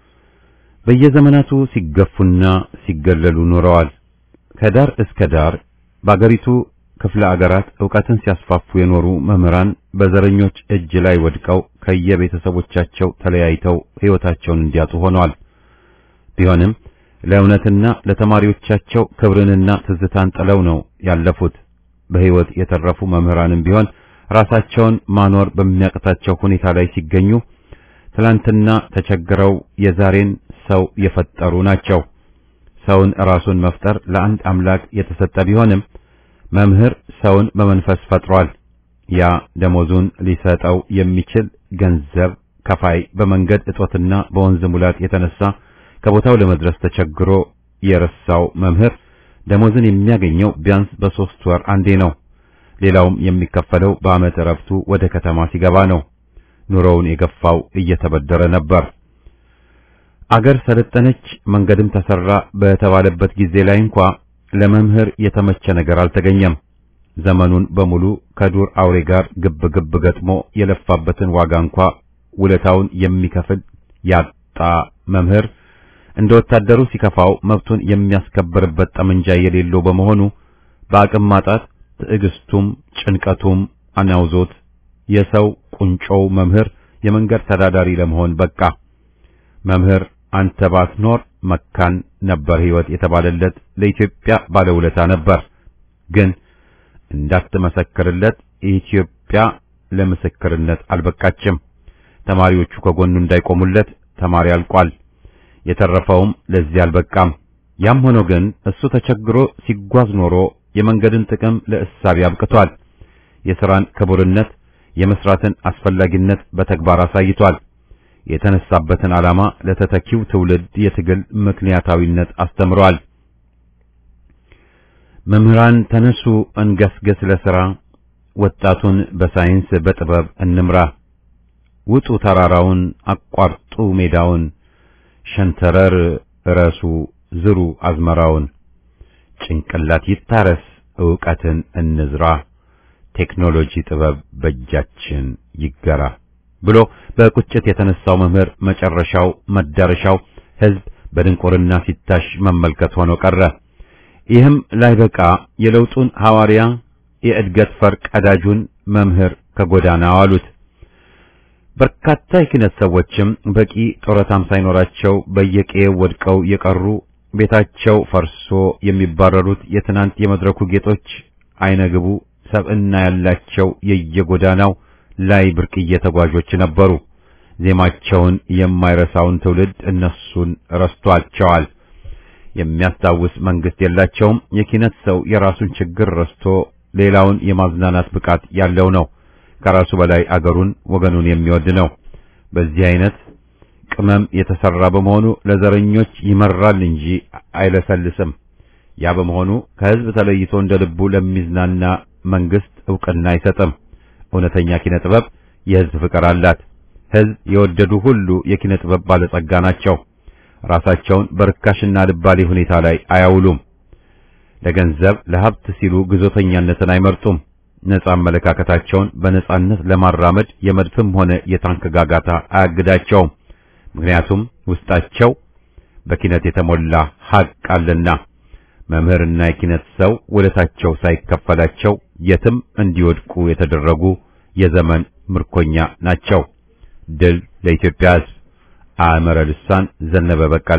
በየዘመናቱ ሲገፉና ሲገለሉ ኖረዋል። ከዳር እስከ ዳር በአገሪቱ ክፍለ አገራት ዕውቀትን ሲያስፋፉ የኖሩ መምህራን በዘረኞች እጅ ላይ ወድቀው ከየቤተሰቦቻቸው ተለያይተው ሕይወታቸውን እንዲያጡ ሆነዋል። ቢሆንም ለእውነትና ለተማሪዎቻቸው ክብርንና ትዝታን ጥለው ነው ያለፉት። በሕይወት የተረፉ መምህራንም ቢሆን ራሳቸውን ማኖር በሚያቅታቸው ሁኔታ ላይ ሲገኙ ትላንትና ተቸግረው የዛሬን ሰው የፈጠሩ ናቸው። ሰውን ራሱን መፍጠር ለአንድ አምላክ የተሰጠ ቢሆንም መምህር ሰውን በመንፈስ ፈጥሯል። ያ ደሞዙን ሊሰጠው የሚችል ገንዘብ ከፋይ በመንገድ እጦትና በወንዝ ሙላት የተነሳ ከቦታው ለመድረስ ተቸግሮ የረሳው መምህር ደሞዝን የሚያገኘው ቢያንስ በ3 ወር አንዴ ነው። ሌላውም የሚከፈለው በዓመት እረፍቱ ወደ ከተማ ሲገባ ነው። ኑሮውን የገፋው እየተበደረ ነበር። አገር ሰለጠነች፣ መንገድም ተሰራ በተባለበት ጊዜ ላይ እንኳ ለመምህር የተመቸ ነገር አልተገኘም። ዘመኑን በሙሉ ከዱር አውሬ ጋር ግብ ግብ ገጥሞ የለፋበትን ዋጋ እንኳ ውለታውን የሚከፍል ያጣ መምህር እንደ ወታደሩ ሲከፋው መብቱን የሚያስከብርበት ጠመንጃ የሌለው በመሆኑ በአቅም ማጣት ትዕግስቱም ጭንቀቱም አናውዞት የሰው ቁንጮው መምህር የመንገድ ተዳዳሪ ለመሆን በቃ። መምህር አንተ ባትኖር መካን ነበር ሕይወት የተባለለት ለኢትዮጵያ ባለውለታ ነበር። ግን እንዳትመሰክርለት ኢትዮጵያ ለምስክርነት አልበቃችም። ተማሪዎቹ ከጎኑ እንዳይቆሙለት ተማሪ አልቋል። የተረፈውም ለዚህ አልበቃም። ያም ሆኖ ግን እሱ ተቸግሮ ሲጓዝ ኖሮ የመንገድን ጥቅም ለእሳቤ አብቅቷል። የሥራን ክቡርነት፣ የመስራትን አስፈላጊነት በተግባር አሳይቷል። የተነሳበትን ዓላማ ለተተኪው ትውልድ የትግል ምክንያታዊነት አስተምሯል። መምህራን ተነሱ እንገስገስ ለሥራ፣ ወጣቱን በሳይንስ በጥበብ እንምራ። ውጡ ተራራውን፣ አቋርጡ ሜዳውን፣ ሸንተረር እረሱ፣ ዝሩ አዝመራውን። ጭንቅላት ይታረስ፣ ዕውቀትን እንዝራ፣ ቴክኖሎጂ ጥበብ በእጃችን ይገራ ብሎ በቁጭት የተነሳው መምህር መጨረሻው መዳረሻው ሕዝብ በድንቁርና ሲታሽ መመልከት ሆኖ ቀረ። ይህም ላይበቃ የለውጡን ሐዋርያ የእድገት ፈር ቀዳጁን መምህር ከጎዳና አዋሉት። በርካታ የኪነት ሰዎችም በቂ ጡረታም ሳይኖራቸው በየቀየው ወድቀው የቀሩ ቤታቸው ፈርሶ የሚባረሩት የትናንት የመድረኩ ጌጦች አይነግቡ ሰብዕና ያላቸው የየጎዳናው ላይ ብርቅዬ ተጓዦች ነበሩ። ዜማቸውን የማይረሳውን ትውልድ እነሱን ረስቷቸዋል። የሚያስታውስ መንግስት የላቸውም። የኪነት ሰው የራሱን ችግር ረስቶ ሌላውን የማዝናናት ብቃት ያለው ነው። ከራሱ በላይ አገሩን ወገኑን የሚወድ ነው። በዚህ አይነት ቅመም የተሰራ በመሆኑ ለዘረኞች ይመራል እንጂ አይለሰልስም። ያ በመሆኑ ከህዝብ ተለይቶ እንደ ልቡ ለሚዝናና መንግስት ዕውቅና አይሰጥም። እውነተኛ ኪነ ጥበብ የህዝብ ፍቅር አላት። ህዝብ የወደዱ ሁሉ የኪነ ጥበብ ባለጸጋ ናቸው። ራሳቸውን በርካሽና ልባሌ ሁኔታ ላይ አያውሉም። ለገንዘብ ለሀብት ሲሉ ግዞተኛነትን አይመርጡም። ነጻ አመለካከታቸውን በነጻነት ለማራመድ የመድፍም ሆነ የታንክ ጋጋታ አያግዳቸውም። ምክንያቱም ውስጣቸው በኪነት የተሞላ ሀቅ አለና። መምህርና የኪነት ሰው ውለታቸው ሳይከፈላቸው የትም እንዲወድቁ የተደረጉ የዘመን ምርኮኛ ናቸው። ድል ለኢትዮጵያ ሕዝብ። አእመረ ልሳን ዘነበ በቀለ።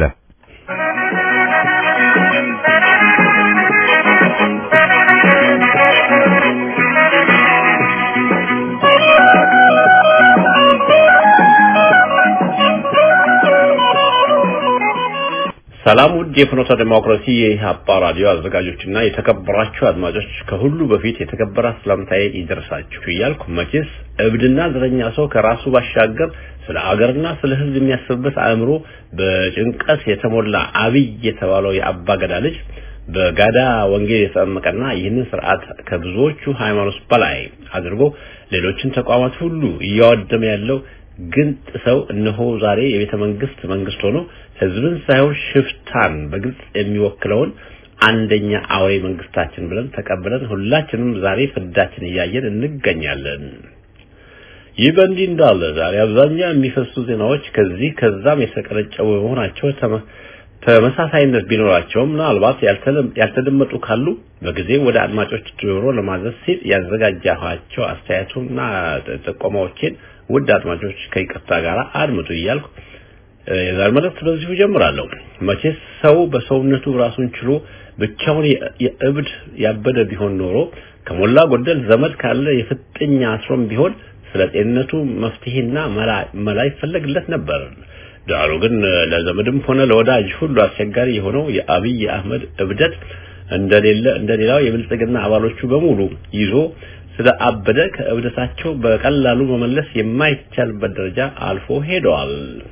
ሰላም ውድ የፍኖተ ዲሞክራሲ የኢህአፓ ራዲዮ አዘጋጆችና የተከበራችሁ አድማጮች ከሁሉ በፊት የተከበረ ሰላምታዬ ይደርሳችሁ እያልኩ መቼስ እብድና ዘረኛ ሰው ከራሱ ባሻገር ስለ አገርና ስለ ሕዝብ የሚያስብበት አእምሮ በጭንቀት የተሞላ አብይ የተባለው የአባ ገዳ ልጅ በጋዳ ወንጌል የተጠመቀና ይህንን ስርዓት ከብዙዎቹ ሃይማኖት በላይ አድርጎ ሌሎችን ተቋማት ሁሉ እያወደመ ያለው ግን ሰው እነሆ ዛሬ የቤተ መንግስት ሆኖ ህዝብን ሳይሆን ሽፍታን በግልጽ የሚወክለውን አንደኛ አውሬ መንግስታችን ብለን ተቀበለን ሁላችንም ዛሬ ፍዳችን እያየን እንገኛለን። ይህ በእንዲህ እንዳለ ዛሬ አብዛኛው የሚፈሱ ዜናዎች ከዚህ ከዛም የተቀረጨው በመሆናቸው ተመሳሳይነት ቢኖራቸውም ምናልባት ያልተደመጡ ካሉ በጊዜ ወደ አድማጮች ጆሮ ለማድረስ ሲል ያዘጋጃኋቸው አስተያየቶችና ጥቆማዎችን ውድ አድማጮች ከይቅርታ ጋር አድምጡ እያልኩ የዛሬ መልእክት በዚሁ ጀምራለሁ። መቼስ ሰው በሰውነቱ ራሱን ችሎ ብቻውን የእብድ ያበደ ቢሆን ኖሮ ከሞላ ጎደል ዘመድ ካለ የፍጥኛ አስሮም ቢሆን ስለ ጤንነቱ መፍትሄና መላ ይፈለግለት ነበር። ዳሩ ግን ለዘመድም ሆነ ለወዳጅ ሁሉ አስቸጋሪ የሆነው የአብይ አህመድ እብደት እንደሌላው የብልጽግና አባሎቹ በሙሉ ይዞ ስለ አበደ ከእብደታቸው በቀላሉ መመለስ የማይቻልበት ደረጃ አልፎ ሄደዋል።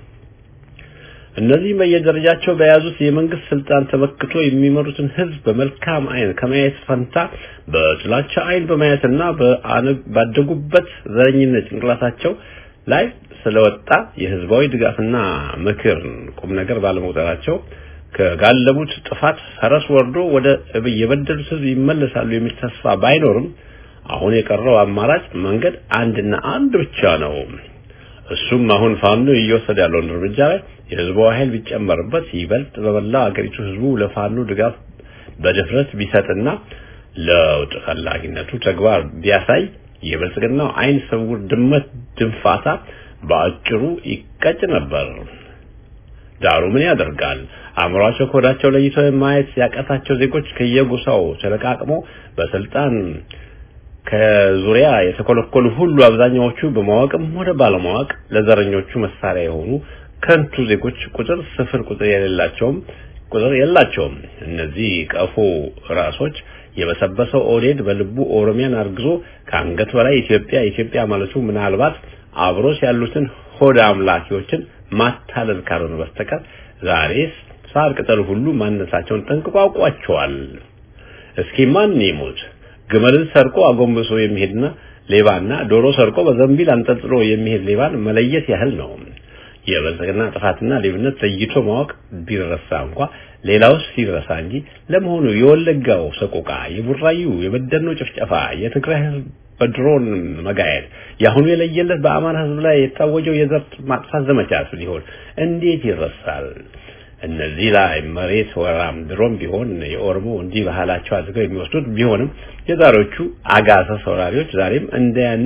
እነዚህ በየደረጃቸው በያዙት የመንግስት ስልጣን ተመክቶ የሚመሩትን ህዝብ በመልካም አይን ከማየት ፈንታ በጥላቻ አይን በማየትና ባደጉበት ዘረኝነት ጭንቅላታቸው ላይ ስለወጣ የህዝባዊ ድጋፍና ምክር ቁም ነገር ባለመውጣታቸው ከጋለቡት ጥፋት ፈረስ ወርዶ ወደ የበደሉት ህዝብ ይመለሳሉ የሚል ተስፋ ባይኖርም አሁን የቀረው አማራጭ መንገድ አንድና አንድ ብቻ ነው። እሱም አሁን ፋኖ እየወሰደ ያለው እርምጃ ላይ የህዝባዊ ኃይል ቢጨመርበት ይበልጥ በመላ አገሪቱ ህዝቡ ለፋኖ ድጋፍ በድፍረት ቢሰጥና ለውጥ ፈላጊነቱ ተግባር ቢያሳይ የብልጽግናው አይን ሰውር ድመት ድንፋታ በአጭሩ ይቀጭ ነበር። ዳሩ ምን ያደርጋል? አምሯቸው ኮዳቸው ለይቶ ማየት ያቃታቸው ዜጎች ከየጎሳው ተለቃቅሞ በስልጣን ከዙሪያ የተኮለኮሉ ሁሉ አብዛኛዎቹ በማወቅም ሆነ ባለማወቅ ለዘረኞቹ መሳሪያ የሆኑ ከንቱ ዜጎች ቁጥር ስፍር ቁጥር የላቸውም። እነዚህ ቀፎ ራሶች የበሰበሰው ኦዴድ በልቡ ኦሮሚያን አርግዞ ከአንገት በላይ ኢትዮጵያ ማለቱ ምናልባት አብሮስ ያሉትን ሆዳ አምላኪዎችን ማታለል ካልሆነ በስተቀር ዛሬስ ሳር ቅጠል ሁሉ ማንነታቸውን ጠንቅቆ አውቋቸዋል። እስኪ ማን ይሞት ግመልን ሰርቆ አጎንብሶ የሚሄድና ሌባና ዶሮ ሰርቆ በዘንቢል አንጠልጥሎ የሚሄድ ሌባን መለየት ያህል ነው። የበዘገና ጥፋትና ሌብነት ለይቶ ማወቅ ቢረሳ እንኳን ሌላውስ ሲረሳ እንጂ ለመሆኑ የወለጋው ሰቆቃ፣ የቡራዩ የበደኖ ጭፍጨፋ፣ የትግራይ ህዝብ በድሮን መጋየት፣ ያሁኑ የለየለት በአማራ ህዝብ ላይ የታወጀው የዘር ማጥፋት ዘመቻ ሊሆን እንዴት ይረሳል? እነዚህ ላይ መሬት ወራም ድሮም ቢሆን የኦሮሞ እንዲህ ባህላቸው አድርገው የሚወስዱት ቢሆንም የዛሬዎቹ አጋሰስ ወራሪዎች ዛሬም እንደያኔ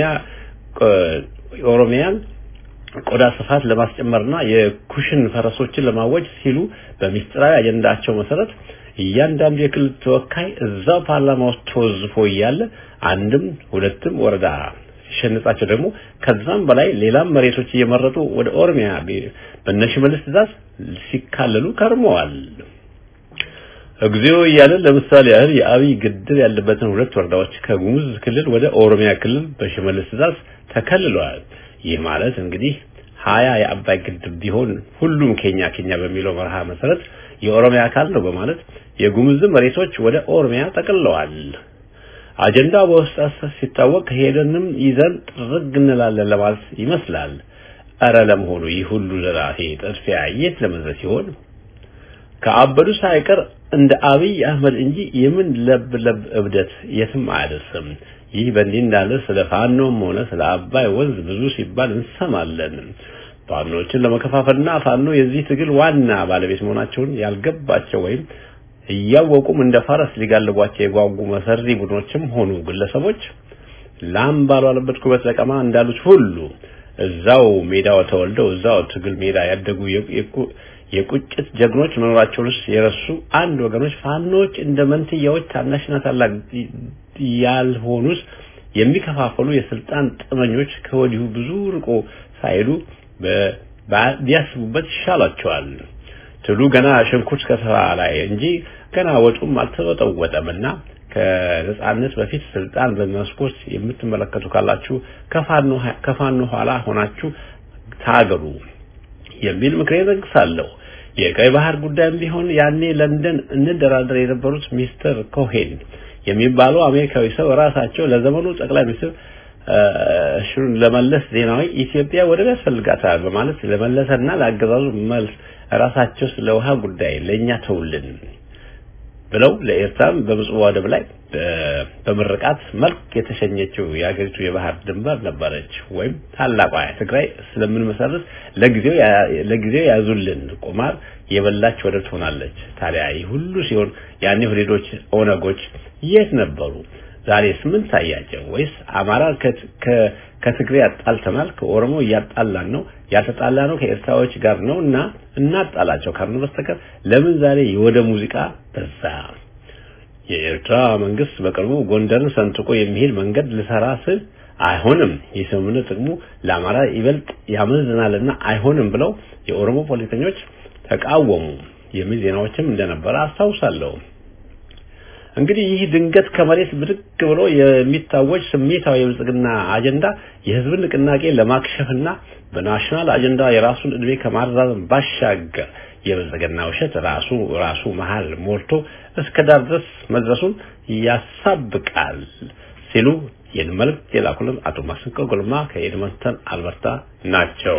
ኦሮሚያን ቆዳ ስፋት ለማስጨመርና የኩሽን ፈረሶችን ለማወጅ ሲሉ በሚስጥራዊ አጀንዳቸው መሰረት እያንዳንዱ የክልል ተወካይ እዛው ፓርላማ ውስጥ ተወዝፎ እያለ አንድም ሁለትም ወረዳ ሲሸንጻቸው ደግሞ ከዛም በላይ ሌላም መሬቶች እየመረጡ ወደ ኦሮሚያ በነሽመልስ ትዕዛዝ ሲካለሉ ከርመዋል። እግዚኦ እያለ ለምሳሌ ያህል የአብይ ግድብ ያለበትን ሁለት ወረዳዎች ከጉሙዝ ክልል ወደ ኦሮሚያ ክልል በሽመልስ ትዕዛዝ ተከልለዋል። ይህ ማለት እንግዲህ 20 የአባይ ግድብ ቢሆን ሁሉም ኬኛ በሚለው መርሃ መሰረት የኦሮሚያ አካል ነው በማለት የጉሙዝ መሬቶች ወደ ኦሮሚያ ተቀልለዋል። አጀንዳው በውስጥ ሲታወቅ ሄደንም ይዘን ጥርግ እንላለን ለማለት ይመስላል። አረ ለመሆኑ ይህ ሁሉ ዘራፊ ጥርፊያ የት ለመድረስ ይሆን? ከአበዱ ሳይቀር እንደ አብይ አህመድ እንጂ የምን ለብ እብደት የትም አያደርስም። ይህ በእንዲህ እንዳለ ስለ ፋኖም ሆነ ስለ አባይ ወንዝ ብዙ ሲባል እንሰማለን። ፋኖችን ለመከፋፈልና ፋኖ የዚህ ትግል ዋና ባለቤት መሆናቸውን ያልገባቸው ወይም እያወቁም እንደ ፋረስ ሊጋልቧቸው የጓጉ መሰሪ ቡድኖችም ሆኑ ግለሰቦች ላም ባልዋለበት ኩበት ለቀማ እንዳሉት ሁሉ እዛው ሜዳው ተወልደው እዛው ትግል ሜዳ ያደጉ የቁጭት ጀግኖች መኖራቸውንስ የረሱ አንድ ወገኖች ፋኖች እንደ መንትያዎች ታናሽና ታላቅ ያልሆኑስ የሚከፋፈሉ የስልጣን ጥመኞች ከወዲሁ ብዙ ርቆ ሳይሉ ቢያስቡበት ይሻላቸዋል። ትሉ ገና ሽንኩርት ከተራ ላይ እንጂ ገና ወጡም አልተወጠወጠምና ከነጻነት በፊት ስልጣን በመስኮት የምትመለከቱ ካላችሁ ከፋኖ ኋላ ሆናችሁ ታገሉ የሚል ምክር ይዘግሳለሁ። የቀይ ባህር ጉዳይም ቢሆን ያኔ ለንደን እንደራደር የነበሩት ሚስተር ኮሄን የሚባሉ አሜሪካዊ ሰው ራሳቸው ለዘመኑ ጠቅላይ ሚኒስትር ለመለስ ዜናዊ ኢትዮጵያ ወደብ ያስፈልጋታል በማለት ለመለሰና ለአገዛዙ መልስ ራሳቸው ስለ ውሃ ጉዳይ ለኛ ተውልን ብለው ለኤርትራም በምጽዋ ወደብ ላይ በምርቃት መልክ የተሸኘችው የአገሪቱ የባህር ድንበር ነበረች። ወይም ታላቋ ትግራይ ስለምን መሰረት ለጊዜው ያዙልን ቁማር የበላች ወደብ ትሆናለች። ታዲያ ይህ ሁሉ ሲሆን ያኔ ፍሬዶች ኦነጎች የት ነበሩ? ዛሬ ስምንት ታያቸው ወይስ አማራ ከትግሬ ያጣልተናል ከኦሮሞ ያጣላን ነው ያተጣላነው ከኤርትራዎች ጋር ነውና እናጣላቸው ካልን በስተቀር ለምን ዛሬ የወደ ሙዚቃ በዛ? የኤርትራ መንግስት በቅርቡ ጎንደርን ሰንጥቆ የሚሄድ መንገድ ልሰራ ስል አይሆንም የሰሙነት ጥቅሙ ለአማራ ይበልጥ ያመዝናልና አይሆንም ብለው የኦሮሞ ፖለቲከኞች ተቃወሙ የሚል ዜናዎችም እንደነበረ አስታውሳለሁ። እንግዲህ ይህ ድንገት ከመሬት ብድግ ብሎ የሚታወጅ ስሜታዊ የብልጽግና አጀንዳ የህዝብን ንቅናቄ ለማክሸፍና በናሽናል አጀንዳ የራሱን እድሜ ከማራዘም ባሻገር የብልጽግና ውሸት ራሱ መሃል ሞልቶ እስከ ዳር ድረስ መድረሱን ያሳብቃል ሲሉ የመልእክት የላኩልን አቶ ማስንቆ ጎልማ ከኤድመንተን አልበርታ ናቸው።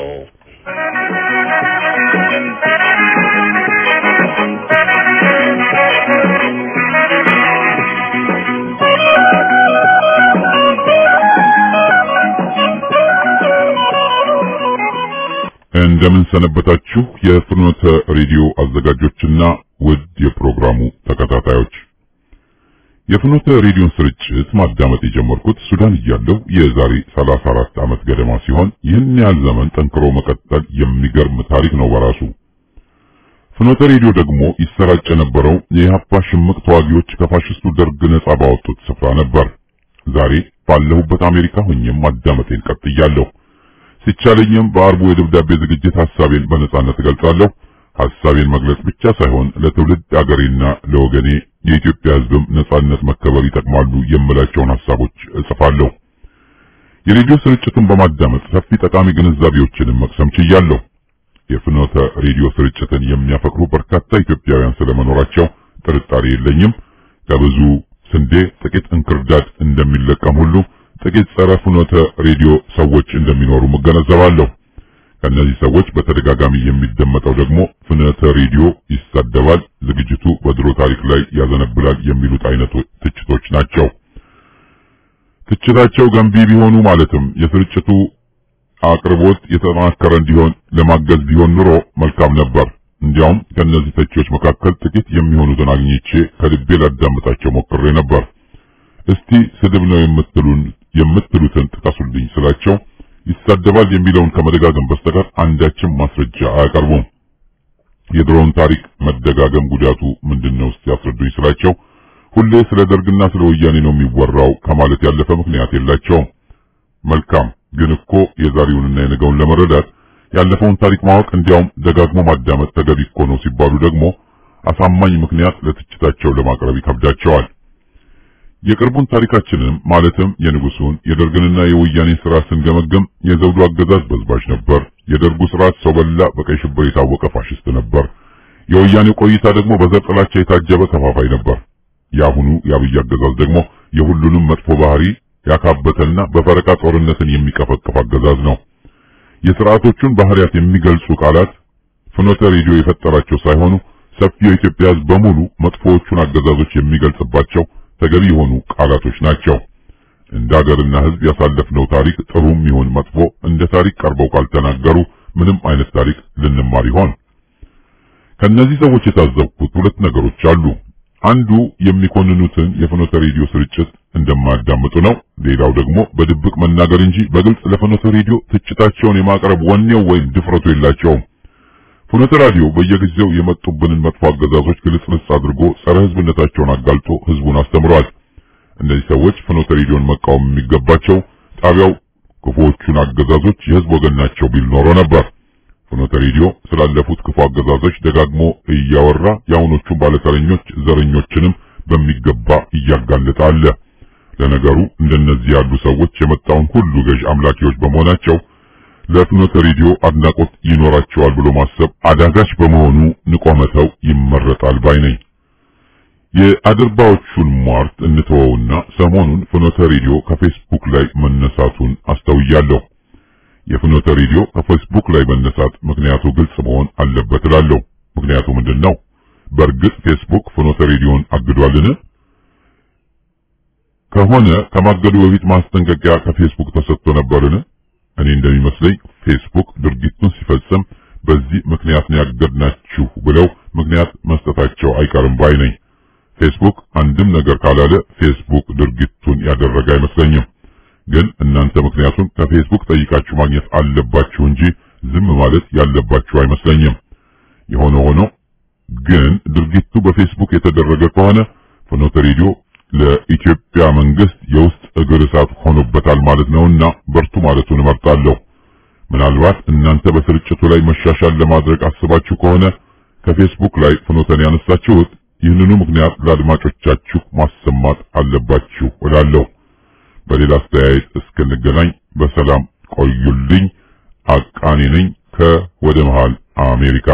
እንደምን ሰነበታችሁ የፍኖተ ሬዲዮ አዘጋጆችና ውድ የፕሮግራሙ ተከታታዮች። የፍኖተ ሬዲዮን ስርጭት ማዳመጥ የጀመርኩት ሱዳን እያለሁ የዛሬ 34 ዓመት ገደማ ሲሆን ይህን ያህል ዘመን ጠንክሮ መቀጠል የሚገርም ታሪክ ነው በራሱ። ፍኖተ ሬዲዮ ደግሞ ይሰራጭ የነበረው የኢህአፓ ሽምቅ ተዋጊዎች ከፋሽስቱ ደርግ ነጻ ባወጡት ስፍራ ነበር። ዛሬ ባለሁበት አሜሪካ ሆኜም ማዳመጤን ቀጥያለሁ። ሲቻለኝም በአርቡ የደብዳቤ ዝግጅት ሐሳቤን በነጻነት እገልጻለሁ። ሐሳቤን መግለጽ ብቻ ሳይሆን ለትውልድ አገሬና ለወገኔ የኢትዮጵያ ሕዝብም ነጻነት መከበር ይጠቅማሉ የምላቸውን ሐሳቦች እጽፋለሁ። የሬዲዮ ስርጭቱን በማዳመጥ ሰፊ ጠቃሚ ግንዛቤዎችንም መቅሰም ችያለሁ። የፍኖተ ሬዲዮ ስርጭትን የሚያፈቅሩ በርካታ ኢትዮጵያውያን ስለመኖራቸው ጥርጣሬ የለኝም። ከብዙ ስንዴ ጥቂት እንክርዳድ እንደሚለቀም ሁሉ ጥቂት ጸረ ፍኖተ ሬዲዮ ሰዎች እንደሚኖሩ መገነዘባለሁ። ከነዚህ ሰዎች በተደጋጋሚ የሚደመጠው ደግሞ ፍኖተ ሬዲዮ ይሳደባል፣ ዝግጅቱ በድሮ ታሪክ ላይ ያዘነብላል የሚሉት አይነት ትችቶች ናቸው። ትችታቸው ገንቢ ቢሆኑ ማለትም የስርጭቱ አቅርቦት የተጠናከረ እንዲሆን ለማገዝ ቢሆን ኑሮ መልካም ነበር። እንዲያውም ከነዚህ ተቺዎች መካከል ጥቂት የሚሆኑትን አግኝቼ ከልቤ ላዳምጣቸው ሞክሬ ነበር። እስቲ ስድብ ነው የምትሉትን ጥቀሱልኝ ስላቸው ይሳደባል የሚለውን ከመደጋገም በስተቀር አንዳችም ማስረጃ አያቀርቡም። የድሮውን ታሪክ መደጋገም ጉዳቱ ምንድነው እስቲ ያስረዱኝ ስላቸው ሁሌ ስለ ደርግና ስለ ወያኔ ነው የሚወራው ከማለት ያለፈ ምክንያት የላቸውም። መልካም ግን እኮ የዛሬውንና የነገውን ለመረዳት ያለፈውን ታሪክ ማወቅ እንዲያውም ደጋግሞ ማዳመጥ ተገቢ እኮ ነው ሲባሉ ደግሞ አሳማኝ ምክንያት ለትችታቸው ለማቅረብ ይከብዳቸዋል። የቅርቡን ታሪካችንን ማለትም የንጉሱን የደርግንና የወያኔን ስራ ስንገመገም የዘውዱ አገዛዝ በዝባዥ ነበር። የደርጉ ስርዓት ሰው በላ በቀይ ሽብር የታወቀ ፋሽስት ነበር። የወያኔው ቆይታ ደግሞ በዘር ጥላቻ የታጀበ ከፋፋይ ነበር። የአሁኑ የአብይ አገዛዝ ደግሞ የሁሉንም መጥፎ ባህሪ ያካበተና በፈረቃ ጦርነትን የሚቀፈቅፍ አገዛዝ ነው። የሥርዓቶቹን ባህሪያት የሚገልጹ ቃላት ፍኖተ ሬዲዮ የፈጠራቸው ሳይሆኑ ሰፊው የኢትዮጵያ ሕዝብ በሙሉ መጥፎዎቹን አገዛዞች የሚገልጽባቸው ተገቢ የሆኑ ቃላቶች ናቸው። እንደ ሀገርና ሕዝብ ያሳለፍነው ታሪክ ጥሩም ይሁን መጥፎ እንደ ታሪክ ቀርበው ካልተናገሩ ምንም አይነት ታሪክ ልንማር ይሆን? ከነዚህ ሰዎች የታዘብኩት ሁለት ነገሮች አሉ። አንዱ የሚኮንኑትን የፍኖተ ሬዲዮ ስርጭት እንደማያዳምጡ ነው። ሌላው ደግሞ በድብቅ መናገር እንጂ በግልጽ ለፍኖተ ሬዲዮ ትችታቸውን የማቅረብ ወኔው ወይም ድፍረቱ የላቸውም። ፍኖተ ራዲዮ በየጊዜው የመጡብንን መጥፎ አገዛዞች ግልጽልጽ አድርጎ ጸረ ሕዝብነታቸውን አጋልጦ ሕዝቡን አስተምሯል። እነዚህ ሰዎች ፍኖተ ሬዲዮን መቃወም የሚገባቸው ጣቢያው ክፉዎቹን አገዛዞች የሕዝብ ወገን ናቸው ቢል ኖሮ ነበር። ፍኖተ ሬዲዮ ስላለፉት ክፉ አገዛዞች ደጋግሞ እያወራ የአሁኖቹን ባለተረኞች ዘረኞችንም በሚገባ እያጋለጠ አለ። ለነገሩ እንደነዚህ ያሉ ሰዎች የመጣውን ሁሉ ገዥ አምላኪዎች በመሆናቸው ለፍኖተ ሬዲዮ አድናቆት ይኖራቸዋል ብሎ ማሰብ አዳጋች በመሆኑ ንቆ መተው ይመረጣል ባይ ነኝ። የአድርባዎቹን ሟርት እንተወውና ሰሞኑን ፍኖተ ሬዲዮ ከፌስቡክ ላይ መነሳቱን አስተውያለሁ። የፍኖተ ሬዲዮ ከፌስቡክ ላይ መነሳት ምክንያቱ ግልጽ መሆን አለበት እላለሁ። ምክንያቱ ምንድነው? በእርግጥ ፌስቡክ ፍኖተ ሬዲዮን አግዷልን? ከሆነ ከማገዱ በፊት ማስጠንቀቂያ ከፌስቡክ ተሰጥቶ ነበርን? እኔ እንደሚመስለኝ ፌስቡክ ድርጊቱን ሲፈጽም በዚህ ምክንያት ነው ያገድናችሁ ብለው ምክንያት መስጠታቸው አይቀርም ባይ ነኝ። ፌስቡክ አንድም ነገር ካላለ ፌስቡክ ድርጊቱን ያደረገ አይመስለኝም። ግን እናንተ ምክንያቱን ከፌስቡክ ጠይቃችሁ ማግኘት አለባችሁ እንጂ ዝም ማለት ያለባችሁ አይመስለኝም። የሆነ ሆኖ ግን ድርጊቱ በፌስቡክ የተደረገ ከሆነ ፍኖተ ሬዲዮ ለኢትዮጵያ መንግስት የውስጥ እግር እሳት ሆኖበታል ማለት ነውና በርቱ ማለቱን እመርጣለሁ። ምናልባት እናንተ በስርጭቱ ላይ መሻሻል ለማድረግ አስባችሁ ከሆነ ከፌስቡክ ላይ ፍኖተን ያነሳችሁት ይህንኑ ምክንያት ለአድማጮቻችሁ ማሰማት አለባችሁ እላለሁ። በሌላ አስተያየት እስክንገናኝ በሰላም ቆዩልኝ። አቃኔ ነኝ ከወደ መሃል አሜሪካ።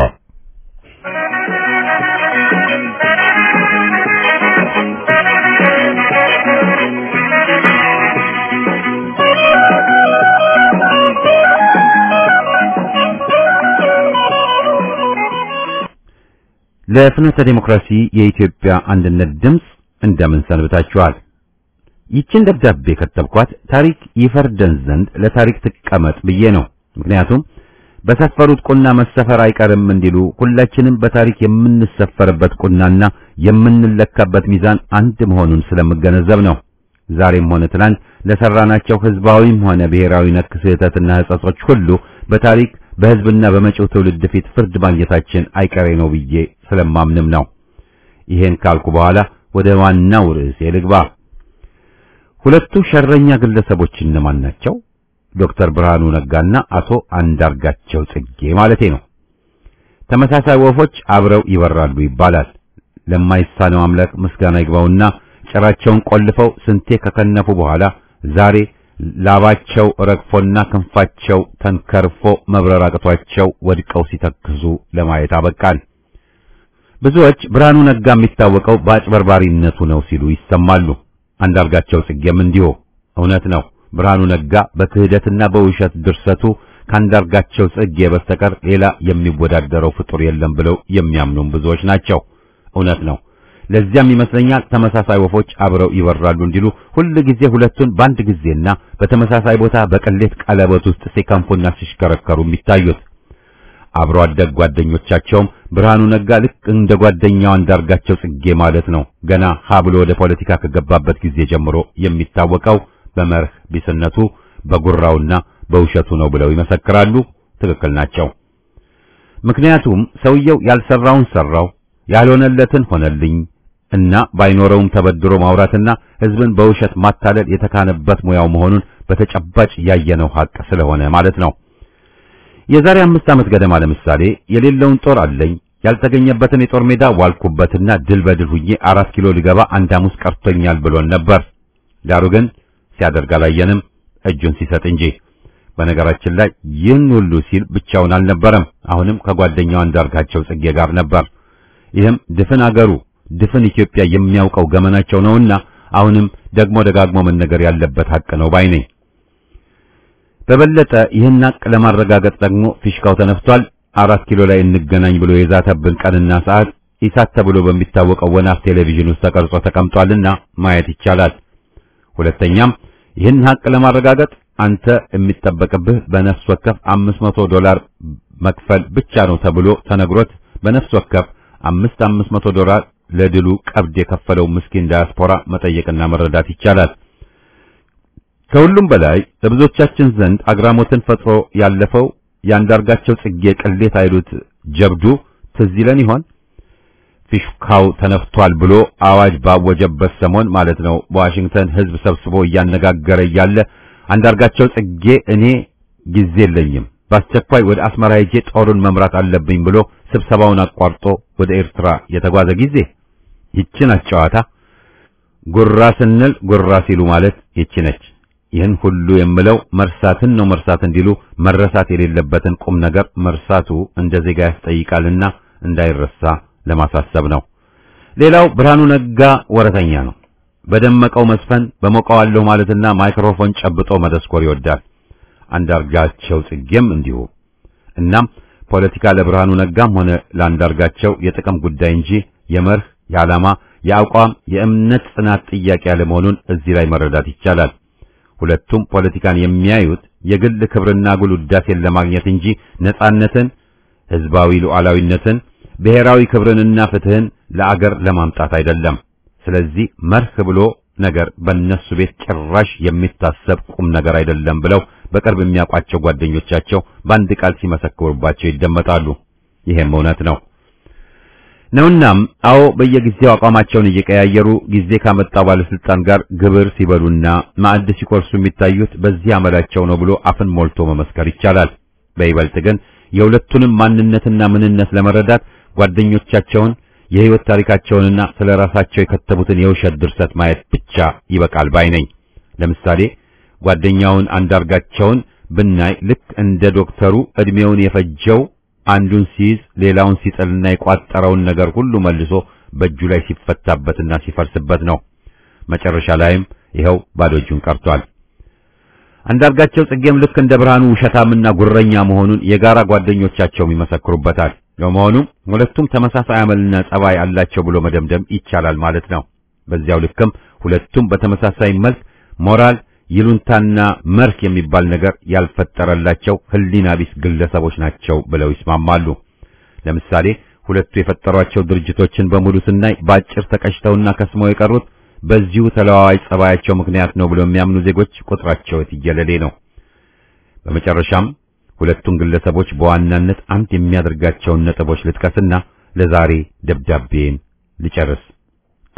ለፍኖተ ዲሞክራሲ የኢትዮጵያ አንድነት ድምጽ እንደምን ሰንብታችኋል? ይችን ደብዳቤ ከተብኳት ታሪክ ይፈርደን ዘንድ ለታሪክ ትቀመጥ ብዬ ነው። ምክንያቱም በሰፈሩት ቁና መሰፈር አይቀርም እንዲሉ ሁላችንም በታሪክ የምንሰፈርበት ቁናና የምንለካበት ሚዛን አንድ መሆኑን ስለምገነዘብ ነው። ዛሬም ሆነ ትናንት ለሰራናቸው ህዝባዊም ሆነ ብሔራዊ ነክ ስህተትና ሕጸጾች ሁሉ በታሪክ በህዝብና በመጪው ትውልድ ፊት ፍርድ ማግኘታችን አይቀሬ ነው ብዬ ስለማምንም ነው። ይሄን ካልኩ በኋላ ወደ ዋናው ርዕሴ ልግባ። ሁለቱ ሸረኛ ግለሰቦች እነማን ናቸው? ዶክተር ብርሃኑ ነጋና አቶ አንዳርጋቸው ጽጌ ማለቴ ነው። ተመሳሳይ ወፎች አብረው ይበራሉ ይባላል። ለማይሳነው አምላክ ምስጋና ይግባውና ጭራቸውን ቆልፈው ስንቴ ከከነፉ በኋላ ዛሬ ላባቸው ረግፎና ክንፋቸው ተንከርፎ መብረር አቅቷቸው ወድቀው ሲተክዙ ለማየት አበቃል። ብዙዎች ብርሃኑ ነጋ የሚታወቀው በአጭበርባሪነቱ ነው ሲሉ ይሰማሉ። አንዳርጋቸው ጽጌም እንዲሁ። እውነት ነው። ብርሃኑ ነጋ በክህደትና በውሸት ድርሰቱ ከአንዳርጋቸው ጽጌ በስተቀር ሌላ የሚወዳደረው ፍጡር የለም ብለው የሚያምኑም ብዙዎች ናቸው። እውነት ነው። ለዚያም ይመስለኛል ተመሳሳይ ወፎች አብረው ይበራሉ እንዲሉ ሁሉ ጊዜ ሁለቱን በአንድ ጊዜና በተመሳሳይ ቦታ በቅሌት ቀለበት ውስጥ ሲከንፉና ሲሽከረከሩ የሚታዩት። አብሮ አደግ ጓደኞቻቸውም ብርሃኑ ነጋ ልክ እንደ ጓደኛው አንዳርጋቸው ጽጌ ማለት ነው ገና ሀብሎ ወደ ፖለቲካ ከገባበት ጊዜ ጀምሮ የሚታወቀው በመርህ ቢስነቱ በጉራውና በውሸቱ ነው ብለው ይመሰክራሉ። ትክክል ናቸው። ምክንያቱም ሰውየው ያልሰራውን ሰራው፣ ያልሆነለትን ሆነልኝ እና ባይኖረውም ተበድሮ ማውራትና ህዝብን በውሸት ማታለል የተካነበት ሙያው መሆኑን በተጨባጭ ያየነው ሀቅ ስለሆነ ማለት ነው። የዛሬ 5 ዓመት ገደማ ለምሳሌ የሌለውን ጦር አለኝ ያልተገኘበትን የጦር ሜዳ ዋልኩበትና ድል በድል ሁኜ 4 ኪሎ ሊገባ አንድ ሐሙስ ቀርቶኛል ብሎን ነበር። ዳሩ ግን ሲያደርግ አላየንም፣ እጁን ሲሰጥ እንጂ። በነገራችን ላይ ይህን ሁሉ ሲል ብቻውን አልነበረም። አሁንም ከጓደኛው አንዳርጋቸው ጽጌ ጋር ነበር። ይህም ድፍን አገሩ ድፍን ኢትዮጵያ የሚያውቀው ገመናቸው ነውና አሁንም ደግሞ ደጋግሞ መነገር ያለበት ሀቅ ነው ባይ ነኝ። በበለጠ ይህን ሀቅ ለማረጋገጥ ደግሞ ፊሽካው ተነፍቷል። 4 ኪሎ ላይ እንገናኝ ብሎ የዛተብን ቀንና ሰዓት ኢሳት ተብሎ በሚታወቀው ወናፍ ቴሌቪዥን ውስጥ ተቀርጾ ተቀምጧልና ማየት ይቻላል። ሁለተኛም ይህን ሀቅ ለማረጋገጥ አንተ የሚጠበቅብህ በነፍስ ወከፍ $500 መክፈል ብቻ ነው ተብሎ ተነግሮት በነፍስ ወከፍ $500 ለድሉ ቀብድ የከፈለው ምስኪን ዳያስፖራ መጠየቅና መረዳት ይቻላል። ከሁሉም በላይ ለብዙዎቻችን ዘንድ አግራሞትን ፈጥሮ ያለፈው ያንዳርጋቸው ጽጌ ቅሌት አይሉት ጀብዱ ትዝ ይለን ይሆን? ፊሽካው ተነፍቷል ብሎ አዋጅ ባወጀበት ሰሞን ማለት ነው በዋሽንግተን ህዝብ ሰብስቦ እያነጋገረ ያለ አንዳርጋቸው ጽጌ እኔ ጊዜ የለኝም በአስቸኳይ ወደ አስመራ ሄጄ ጦሩን መምራት አለብኝ ብሎ ስብሰባውን አቋርጦ ወደ ኤርትራ የተጓዘ ጊዜ ይችናች ጨዋታ። ጉራ ስንል ጉራ ሲሉ ማለት ይችነች። ይህን ሁሉ የምለው መርሳትን ነው መርሳት እንዲሉ መረሳት የሌለበትን ቁም ነገር መርሳቱ እንደ ዜጋ ያስጠይቃልና እንዳይረሳ ለማሳሰብ ነው። ሌላው ብርሃኑ ነጋ ወረተኛ ነው። በደመቀው መስፈን በሞቀዋለሁ ማለትና ማይክሮፎን ጨብጦ መደስኮር ይወዳል። አንዳርጋቸው ጽጌም እንዲሁ። እናም ፖለቲካ ለብርሃኑ ነጋም ሆነ ለአንዳርጋቸው የጥቅም ጉዳይ እንጂ የመርህ፣ የዓላማ፣ የአቋም፣ የእምነት ጽናት ጥያቄ ያለመሆኑን እዚህ ላይ መረዳት ይቻላል። ሁለቱም ፖለቲካን የሚያዩት የግል ክብርና ጉል ውዳሴን ለማግኘት እንጂ ነጻነትን፣ ህዝባዊ ሉዓላዊነትን፣ ብሔራዊ ክብርንና ፍትህን ለአገር ለማምጣት አይደለም። ስለዚህ መርህ ብሎ ነገር በእነሱ ቤት ጭራሽ የሚታሰብ ቁም ነገር አይደለም ብለው በቅርብ የሚያውቋቸው ጓደኞቻቸው በአንድ ቃል ሲመሰክሩባቸው ይደመጣሉ። ይሄም እውነት ነው። ነውናም አዎ በየጊዜው አቋማቸውን እየቀያየሩ ጊዜ ካመጣው ባለስልጣን ጋር ግብር ሲበሉና ማዕድ ሲቆርሱ የሚታዩት በዚህ አመላቸው ነው ብሎ አፍን ሞልቶ መመስከር ይቻላል። በይበልጥ ግን የሁለቱንም ማንነትና ምንነት ለመረዳት ጓደኞቻቸውን የህይወት ታሪካቸውንና ስለራሳቸው የከተቡትን የውሸት ድርሰት ማየት ብቻ ይበቃል ባይ ነኝ። ለምሳሌ ጓደኛውን አንዳርጋቸውን ብናይ ልክ እንደ ዶክተሩ እድሜውን የፈጀው አንዱን ሲይዝ ሌላውን ሲጥልና የቋጠረውን ነገር ሁሉ መልሶ በእጁ ላይ ሲፈታበትና ሲፈርስበት ነው። መጨረሻ ላይም ይኸው ባዶ እጁን ቀርቷል። አንዳርጋቸው ጽጌም ልክ እንደ ብርሃኑ ውሸታምና ጉረኛ መሆኑን የጋራ ጓደኞቻቸውም ይመሰክሩበታል። ለመሆኑም ሁለቱም ተመሳሳይ አመልና ጸባይ አላቸው ብሎ መደምደም ይቻላል ማለት ነው። በዚያው ልክም ሁለቱም በተመሳሳይ መልክ ሞራል፣ ይሉንታና መርህ የሚባል ነገር ያልፈጠረላቸው ህሊና ቢስ ግለሰቦች ናቸው ብለው ይስማማሉ። ለምሳሌ ሁለቱ የፈጠሯቸው ድርጅቶችን በሙሉ ስናይ ባጭር ተቀጭተውና ከስመው የቀሩት በዚሁ ተለዋዋጭ ጸባያቸው ምክንያት ነው ብሎ የሚያምኑ ዜጎች ቁጥራቸው የትየለሌ ነው። በመጨረሻም ሁለቱን ግለሰቦች በዋናነት አንድ የሚያደርጋቸውን ነጥቦች ልጥቀስና ለዛሬ ደብዳቤን ልጨርስ።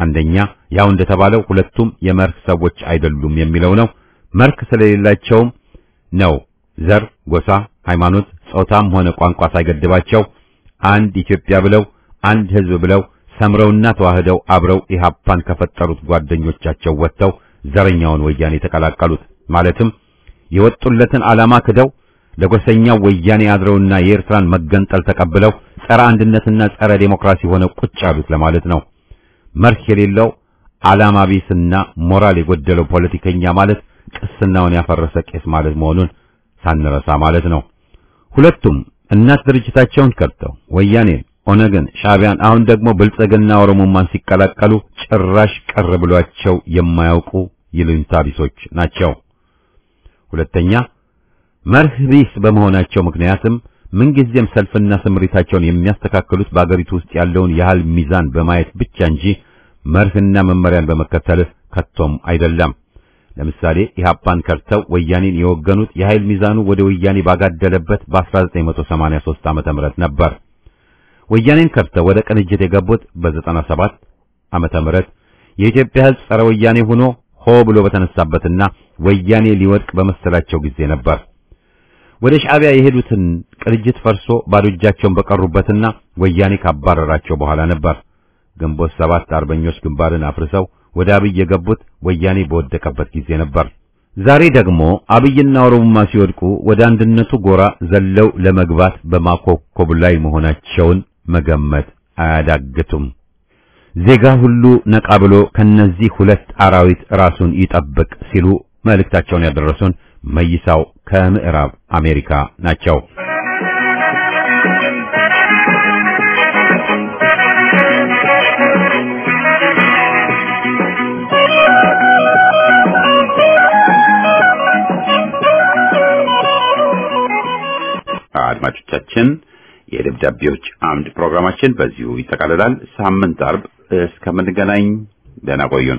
አንደኛ ያው እንደተባለው ሁለቱም የመርህ ሰዎች አይደሉም የሚለው ነው። መርህ ስለሌላቸውም ነው ዘር፣ ጎሳ፣ ሃይማኖት፣ ጾታም ሆነ ቋንቋ ሳይገድባቸው አንድ ኢትዮጵያ ብለው አንድ ህዝብ ብለው ሰምረውና ተዋህደው አብረው ኢህአፓን ከፈጠሩት ጓደኞቻቸው ወጥተው ዘረኛውን ወያኔ ተቀላቀሉት። ማለትም የወጡለትን ዓላማ ክደው ለጎሰኛው ወያኔ አድረውና የኤርትራን መገንጠል ተቀብለው ጸረ አንድነትና ጸረ ዴሞክራሲ ሆነው ቁጭ ያሉት ለማለት ነው። መርህ የሌለው ዓላማ ቢስና ሞራል የጎደለው ፖለቲከኛ ማለት ቅስናውን ያፈረሰ ቄስ ማለት መሆኑን ሳንረሳ ማለት ነው። ሁለቱም እናት ድርጅታቸውን ከርተው ወያኔን፣ ኦነግን፣ ሻዕቢያን አሁን ደግሞ ብልጽግና ኦሮሞማን ሲቀላቀሉ ጭራሽ ቀር ብሏቸው የማያውቁ ይሉኝታ ቢሶች ናቸው። ሁለተኛ መርህ ቢስ በመሆናቸው ምክንያትም ምንጊዜም ሰልፍና ስምሪታቸውን የሚያስተካክሉት በአገሪቱ ውስጥ ያለውን ያህል ሚዛን በማየት ብቻ እንጂ መርህና መመሪያን በመከተል ከቶም አይደለም። ለምሳሌ ኢህአፓን ከርተው ወያኔን የወገኑት የኃይል ሚዛኑ ወደ ወያኔ ባጋደለበት በ1983 ዓመተ ምህረት ነበር። ወያኔን ከርተው ወደ ቅንጅት የገቡት በ97 ዓመተ ምህረት የኢትዮጵያ ሕዝብ ጸረ ወያኔ ሆኖ ሆ ብሎ በተነሳበትና ወያኔ ሊወድቅ በመሰላቸው ጊዜ ነበር። ወደ ሻዕቢያ የሄዱትን ቅንጅት ፈርሶ ባዶ እጃቸውን በቀሩበትና ወያኔ ካባረራቸው በኋላ ነበር። ግንቦት 7 አርበኞች ግንባርን አፍርሰው ወደ አብይ የገቡት ወያኔ በወደቀበት ጊዜ ነበር። ዛሬ ደግሞ አብይና ኦሮሞማ ሲወድቁ ወደ አንድነቱ ጎራ ዘለው ለመግባት በማኮብኮብ ላይ መሆናቸውን መገመት አያዳግቱም። ዜጋ ሁሉ ነቃ ብሎ ከነዚህ ሁለት አራዊት ራሱን ይጠብቅ ሲሉ መልእክታቸውን ያደረሱን መይሳው ከምዕራብ አሜሪካ ናቸው። አድማጮቻችን የደብዳቤዎች አምድ ፕሮግራማችን በዚሁ ይጠቃልላል። ሳምንት አርብ እስከምንገናኝ ደህና ቆዩን።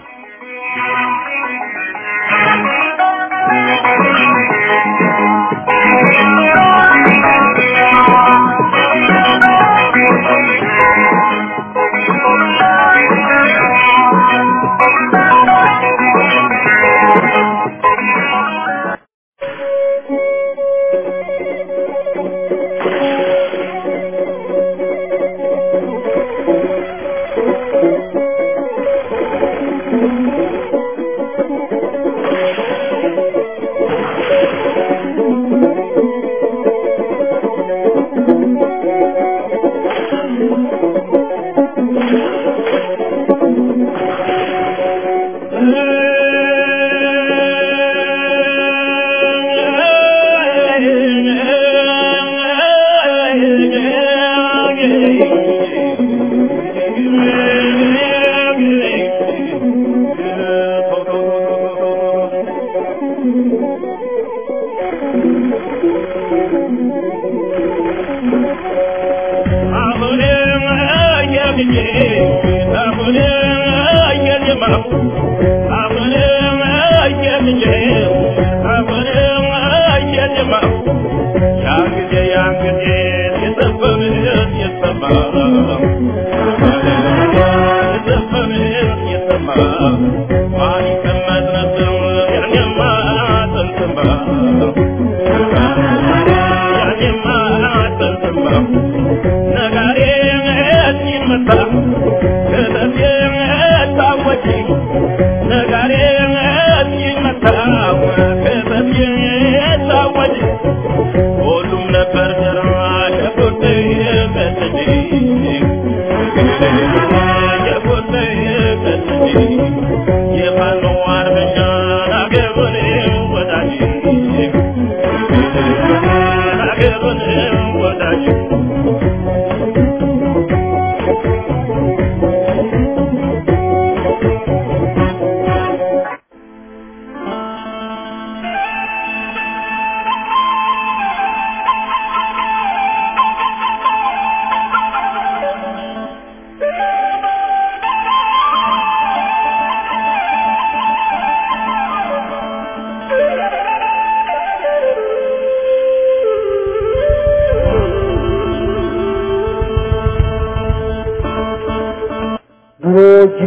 Yeah.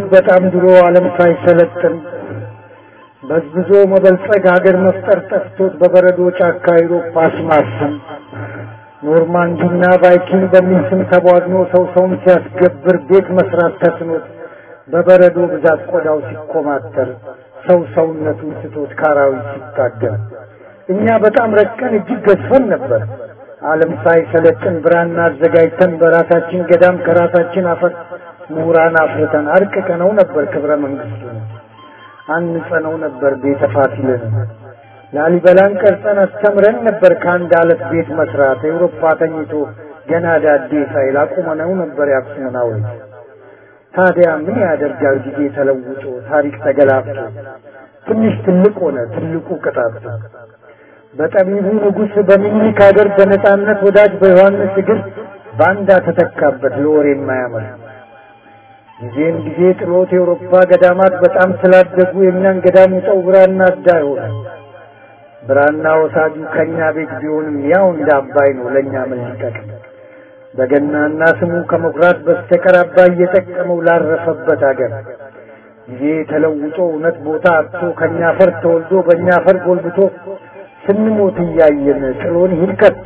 በጣም ድሮ ዓለም ሳይሰለጥን በዝብዞ መበልጸግ ሀገር መፍጠር ጠፍቶት በበረዶ ጫካ አውሮፓስ ማሰም ኖርማንዲና ቫይኪንግ በሚል ስም ተቧድኖ ሰውን ሲያስገብር ቤት መስራት ተስኖት በበረዶ ብዛት ቆዳው ሲኮማተር ሰውነቱን ስቶት ካራዊት ሲታገል እኛ በጣም ረቀን እጅግ ገዝፈን ነበር። ዓለም ሳይሰለጥን ብራና አዘጋጅተን በራሳችን ገዳም ከራሳችን አፈር ምሁራን አፍርተን አርቅቀነው ነበር። ክብረ መንግስቱን አንጸነው ነበር። ቤተ ፋሲልን ላሊበላን ቀርጸን አስተምረን ነበር። ከአንድ አለት ቤት መስራት አውሮፓ ተኝቶ ገና ዳዴ ሳይል አቁመነው ነበር ያክሱምን ሐውልት። ታዲያ ምን ያደርጋል ጊዜ ተለውጦ ታሪክ ተገላብጦ ትንሽ ትልቅ ሆነ ትልቁ ቅጣት። በጠቢቡ ንጉሥ በሚኒክ ሀገር በነጻነት ወዳጅ በዮሐንስ እግር ባንዳ ተተካበት ለወሬ የማያምር ጊዜ ጥሎት የአውሮፓ ገዳማት በጣም ስላደጉ የኛን ገዳም ውጠው ብራና አዳይ ሆነ። ብራና ወሳጁ ከኛ ቤት ቢሆንም ያው እንደ አባይ ነው ለኛ ምን ሊጠቅም። በገናና ስሙ ከመኩራት በስተቀር አባይ እየጠቀመው ላረፈበት ሀገር ጊዜ ተለውጦ እውነት ቦታ አጥቶ ከኛ ፈር ተወልዶ በእኛ ፈር ጎልብቶ ስንሞት እያየን ጥሎን ይልከት።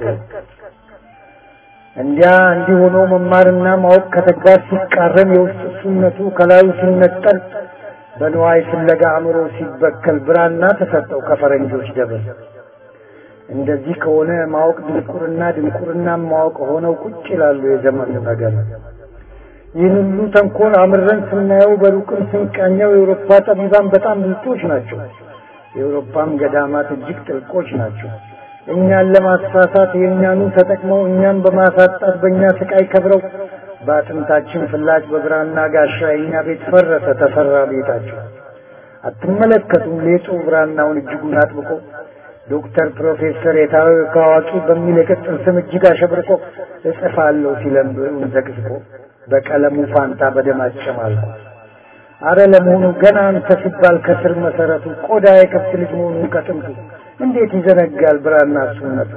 እንዲህ ሆኖ መማርና ማወቅ ከተግባር ሲቃረን የውስጥ እሱነቱ ከላዩ ሲነጠል በንዋይ ፍለጋ አእምሮ ሲበከል ብራና ተሰጠው ከፈረንጆች ደብር። እንደዚህ ከሆነ ማወቅ ድንቁርና ማወቅ ሆነው ቁጭ ይላሉ የዘመኑ ነገር። ይህን ሁሉ ተንኮል አምረን ስናየው በሩቅም ስንቃኘው የአውሮፓ ጠቢባን በጣም ብልጦች ናቸው። የአውሮፓም ገዳማት እጅግ ጥልቆች ናቸው። እኛን ለማስፋሳት የኛኑ ተጠቅመው እኛን በማሳጣት በእኛ ስቃይ ከብረው በአጥንታችን ፍላጭ በብራና ጋሻ የኛ ቤት ፈረሰ ተሰራ ቤታቸው። አትመለከቱም ሌጡ ብራናውን እጅጉን አጥብቆ ዶክተር ፕሮፌሰር የታወቀ አዋቂ በሚል የቅጽል ስም እጅግ አሸብርቆ እጽፋለሁ ሲለም ብዕሩን ዘቅዝቆ በቀለሙ ፋንታ በደማቸው ማለት አረ ለመሆኑ ገና አንተ ሲባል ከስር መሰረቱ ቆዳ የከብት ልጅ መሆኑን ከጥንቱ እንዴት ይዘነጋል ብራና ሱነቱ።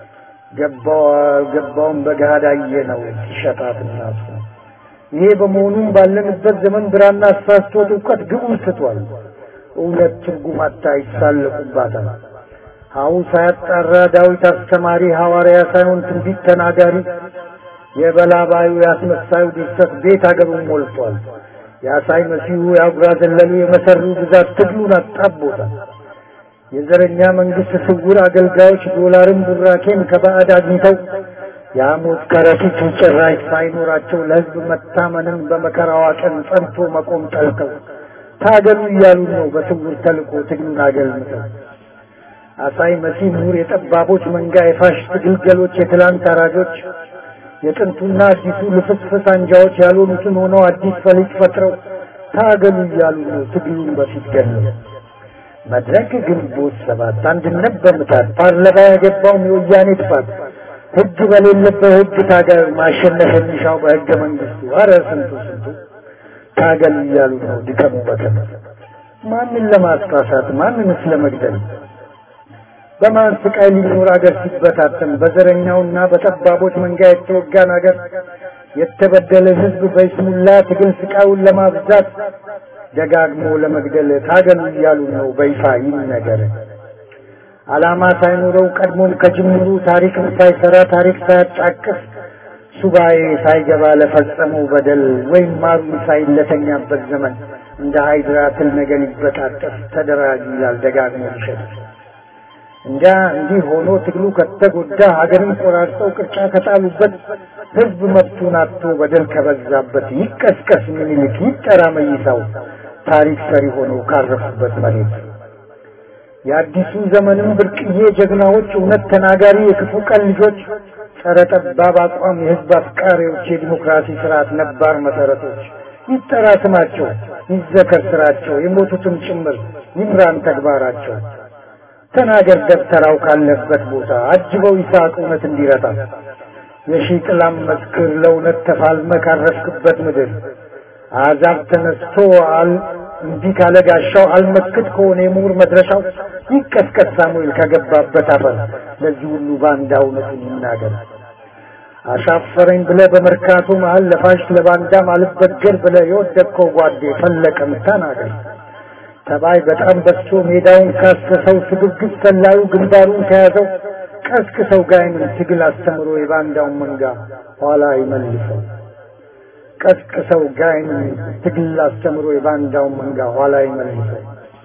ገባውን በገሃድ አየነው ሲሸጣት እናቱ። ይሄ በመሆኑም ባለንበት ዘመን ብራና አሳስቶት ዕውቀት ግቡን ስቷል። እውነት ትርጉም አታ ይሳለቁባታል። ሐውስ ሳያጣራ ዳዊት አስተማሪ ሐዋርያ ሳይሆን ትንቢት ተናጋሪ የበላባዩ ያስመሳዩ ድርሰት ቤት አገሩን ሞልቷል። ያሳይ መሲሁ ያጉራ ዘለሉ የመሰሩ ብዛት ትግሉን አጣቦታል። የዘረኛ መንግስት ስውር አገልጋዮች ዶላርን ቡራኬን ከባዕድ አግኝተው የሐሞት ከረጢት ጭራሽ ሳይኖራቸው ለሕዝብ መታመንን በመከራዋ ቀን ጸንቶ መቆም ጠልተው ታገሉ እያሉ ነው በስውር ተልቆ ትግሉን አገልምተው። አሳይ መሲህ ምሁር የጠባቦች መንጋ የፋሽስት ግልገሎች የትላንት አራጆች የጥንቱና አዲሱ ልፍስፍስ አንጃዎች ያልሆኑትን ሆነው አዲስ ፈሊጥ ፈጥረው ታገሉ እያሉ ነው ትግሉን በፊት ገለው። መድረክ ግንቦት ሰባት አንድነት በምታት ፓርላማ ያገባውን የወያኔ ጥፋት ሕግ በሌለበት ሕግ ታገል ማሸነፍ የሚሻው በሕገ መንግስቱ አረ ስንቱ ታገሉ እያሉ ነው ድከሙ በከም። ማንን ለማስፋሳት ማንንስ ለመግደል በማን ስቃይ ሊኖር አገር ሲበታተን በዘረኛውና በጠባቦች መንጋ የተወጋን አገር የተበደለ ሕዝብ በይስሙላ ትግል ስቃዩን ለማብዛት ደጋግሞ ለመግደል ታገሉ እያሉ ነው በይፋ ይነገር። ዓላማ ሳይኖረው ቀድሞም ከጅምሩ ታሪክን ሳይሰራ ታሪክ ሳያጫቅስ ሱባኤ ሳይገባ ለፈጸመው በደል ወይም ማሩ ሳይለተኛበት ዘመን እንደ ሃይድራ ትል ነገር ይበጣጠስ ተደራጅ ይላል ደጋግሞ ይሸጥ። እንዲህ ሆኖ ትግሉ ከተጎዳ ሀገርን ቆራርጠው ቅርጫ ከጣሉበት ሕዝብ መብቱን አጥቶ በደል ከበዛበት ይቀስቀስ ምኒልክ ይጠራ መይሳው ታሪክ ሰሪ ሆነው ካረፉበት መሬት። የአዲሱ ዘመንም ብርቅዬ ጀግናዎች እውነት ተናጋሪ የክፉ ቀን ልጆች ጸረ ጠባብ አቋም የሕዝብ አፍቃሪዎች የዲሞክራሲ ስርዓት ነባር መሰረቶች ይጠራ ስማቸው ይዘከር ስራቸው የሞቱትም ጭምር ይምራን ተግባራቸው። ተናገር ደብተራው ካለበት ቦታ አጅበው ይሳቅ እውነት እንዲረታ የሺህ ጥላም መስክር ለእውነት ተፋልመ ካረፍክበት ምድር አዛብ ተነስቶ እንዲህ ካለ ጋሻው አልመክት ከሆነ የምሁር መድረሻው ይቀስቀስ ሳሙኤል ከገባበት አፈር ለዚህ ሁሉ ባንዳ እውነቱን ይናገር። አሻፈረኝ ብለህ በመርካቶ መሃል ለፋሽ ለባንዳ ማልበገር ብለህ የወደቅከው ጓዴ ፈለቀም ተናገር ተባይ በጣም በዝቶ ሜዳውን ካሰሰው ስግብግብ ሰላዩ ግንባሩን ከያዘው ቀስቅሰው ጋይምን ትግል አስተምሮ የባንዳውን መንጋ ኋላ ይመልሰው ቀስቅሰው ጋይምን ትግል አስተምሮ የባንዳውን መንጋ ኋላ ይመልሰው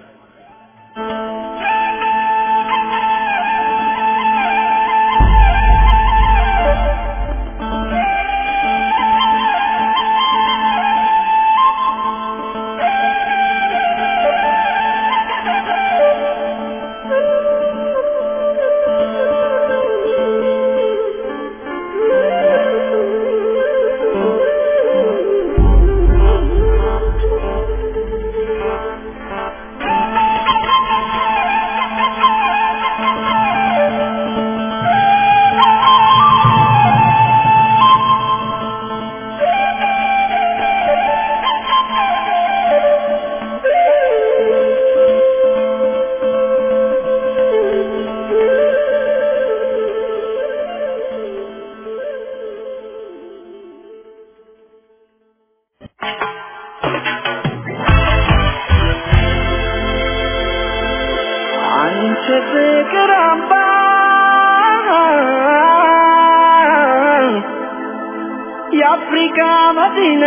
የአፍሪካ መዲና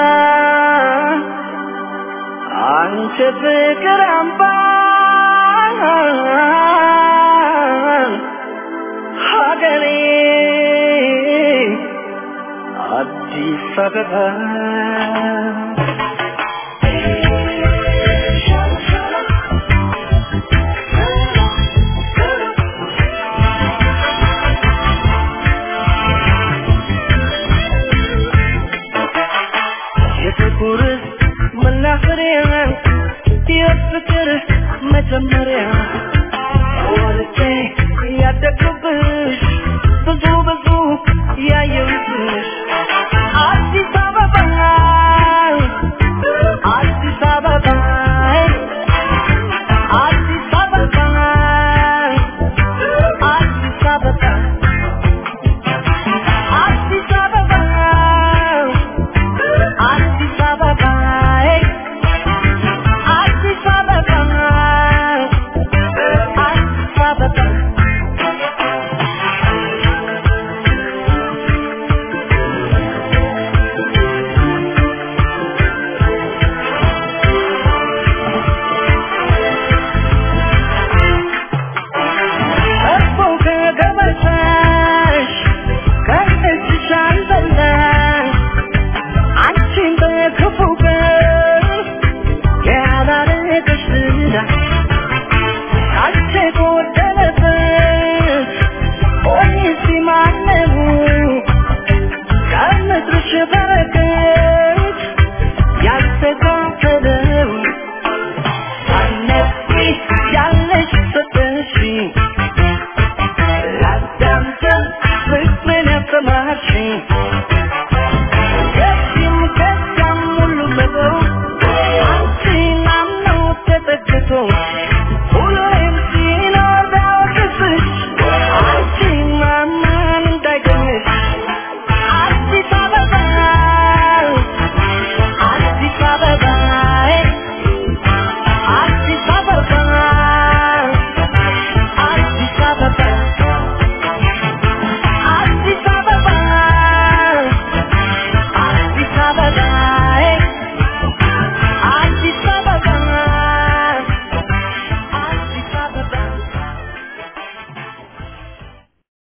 አንቺ ፍቅር አምባ ሀገሬ አዲስ አበባ የፍቅር መጀመሪያ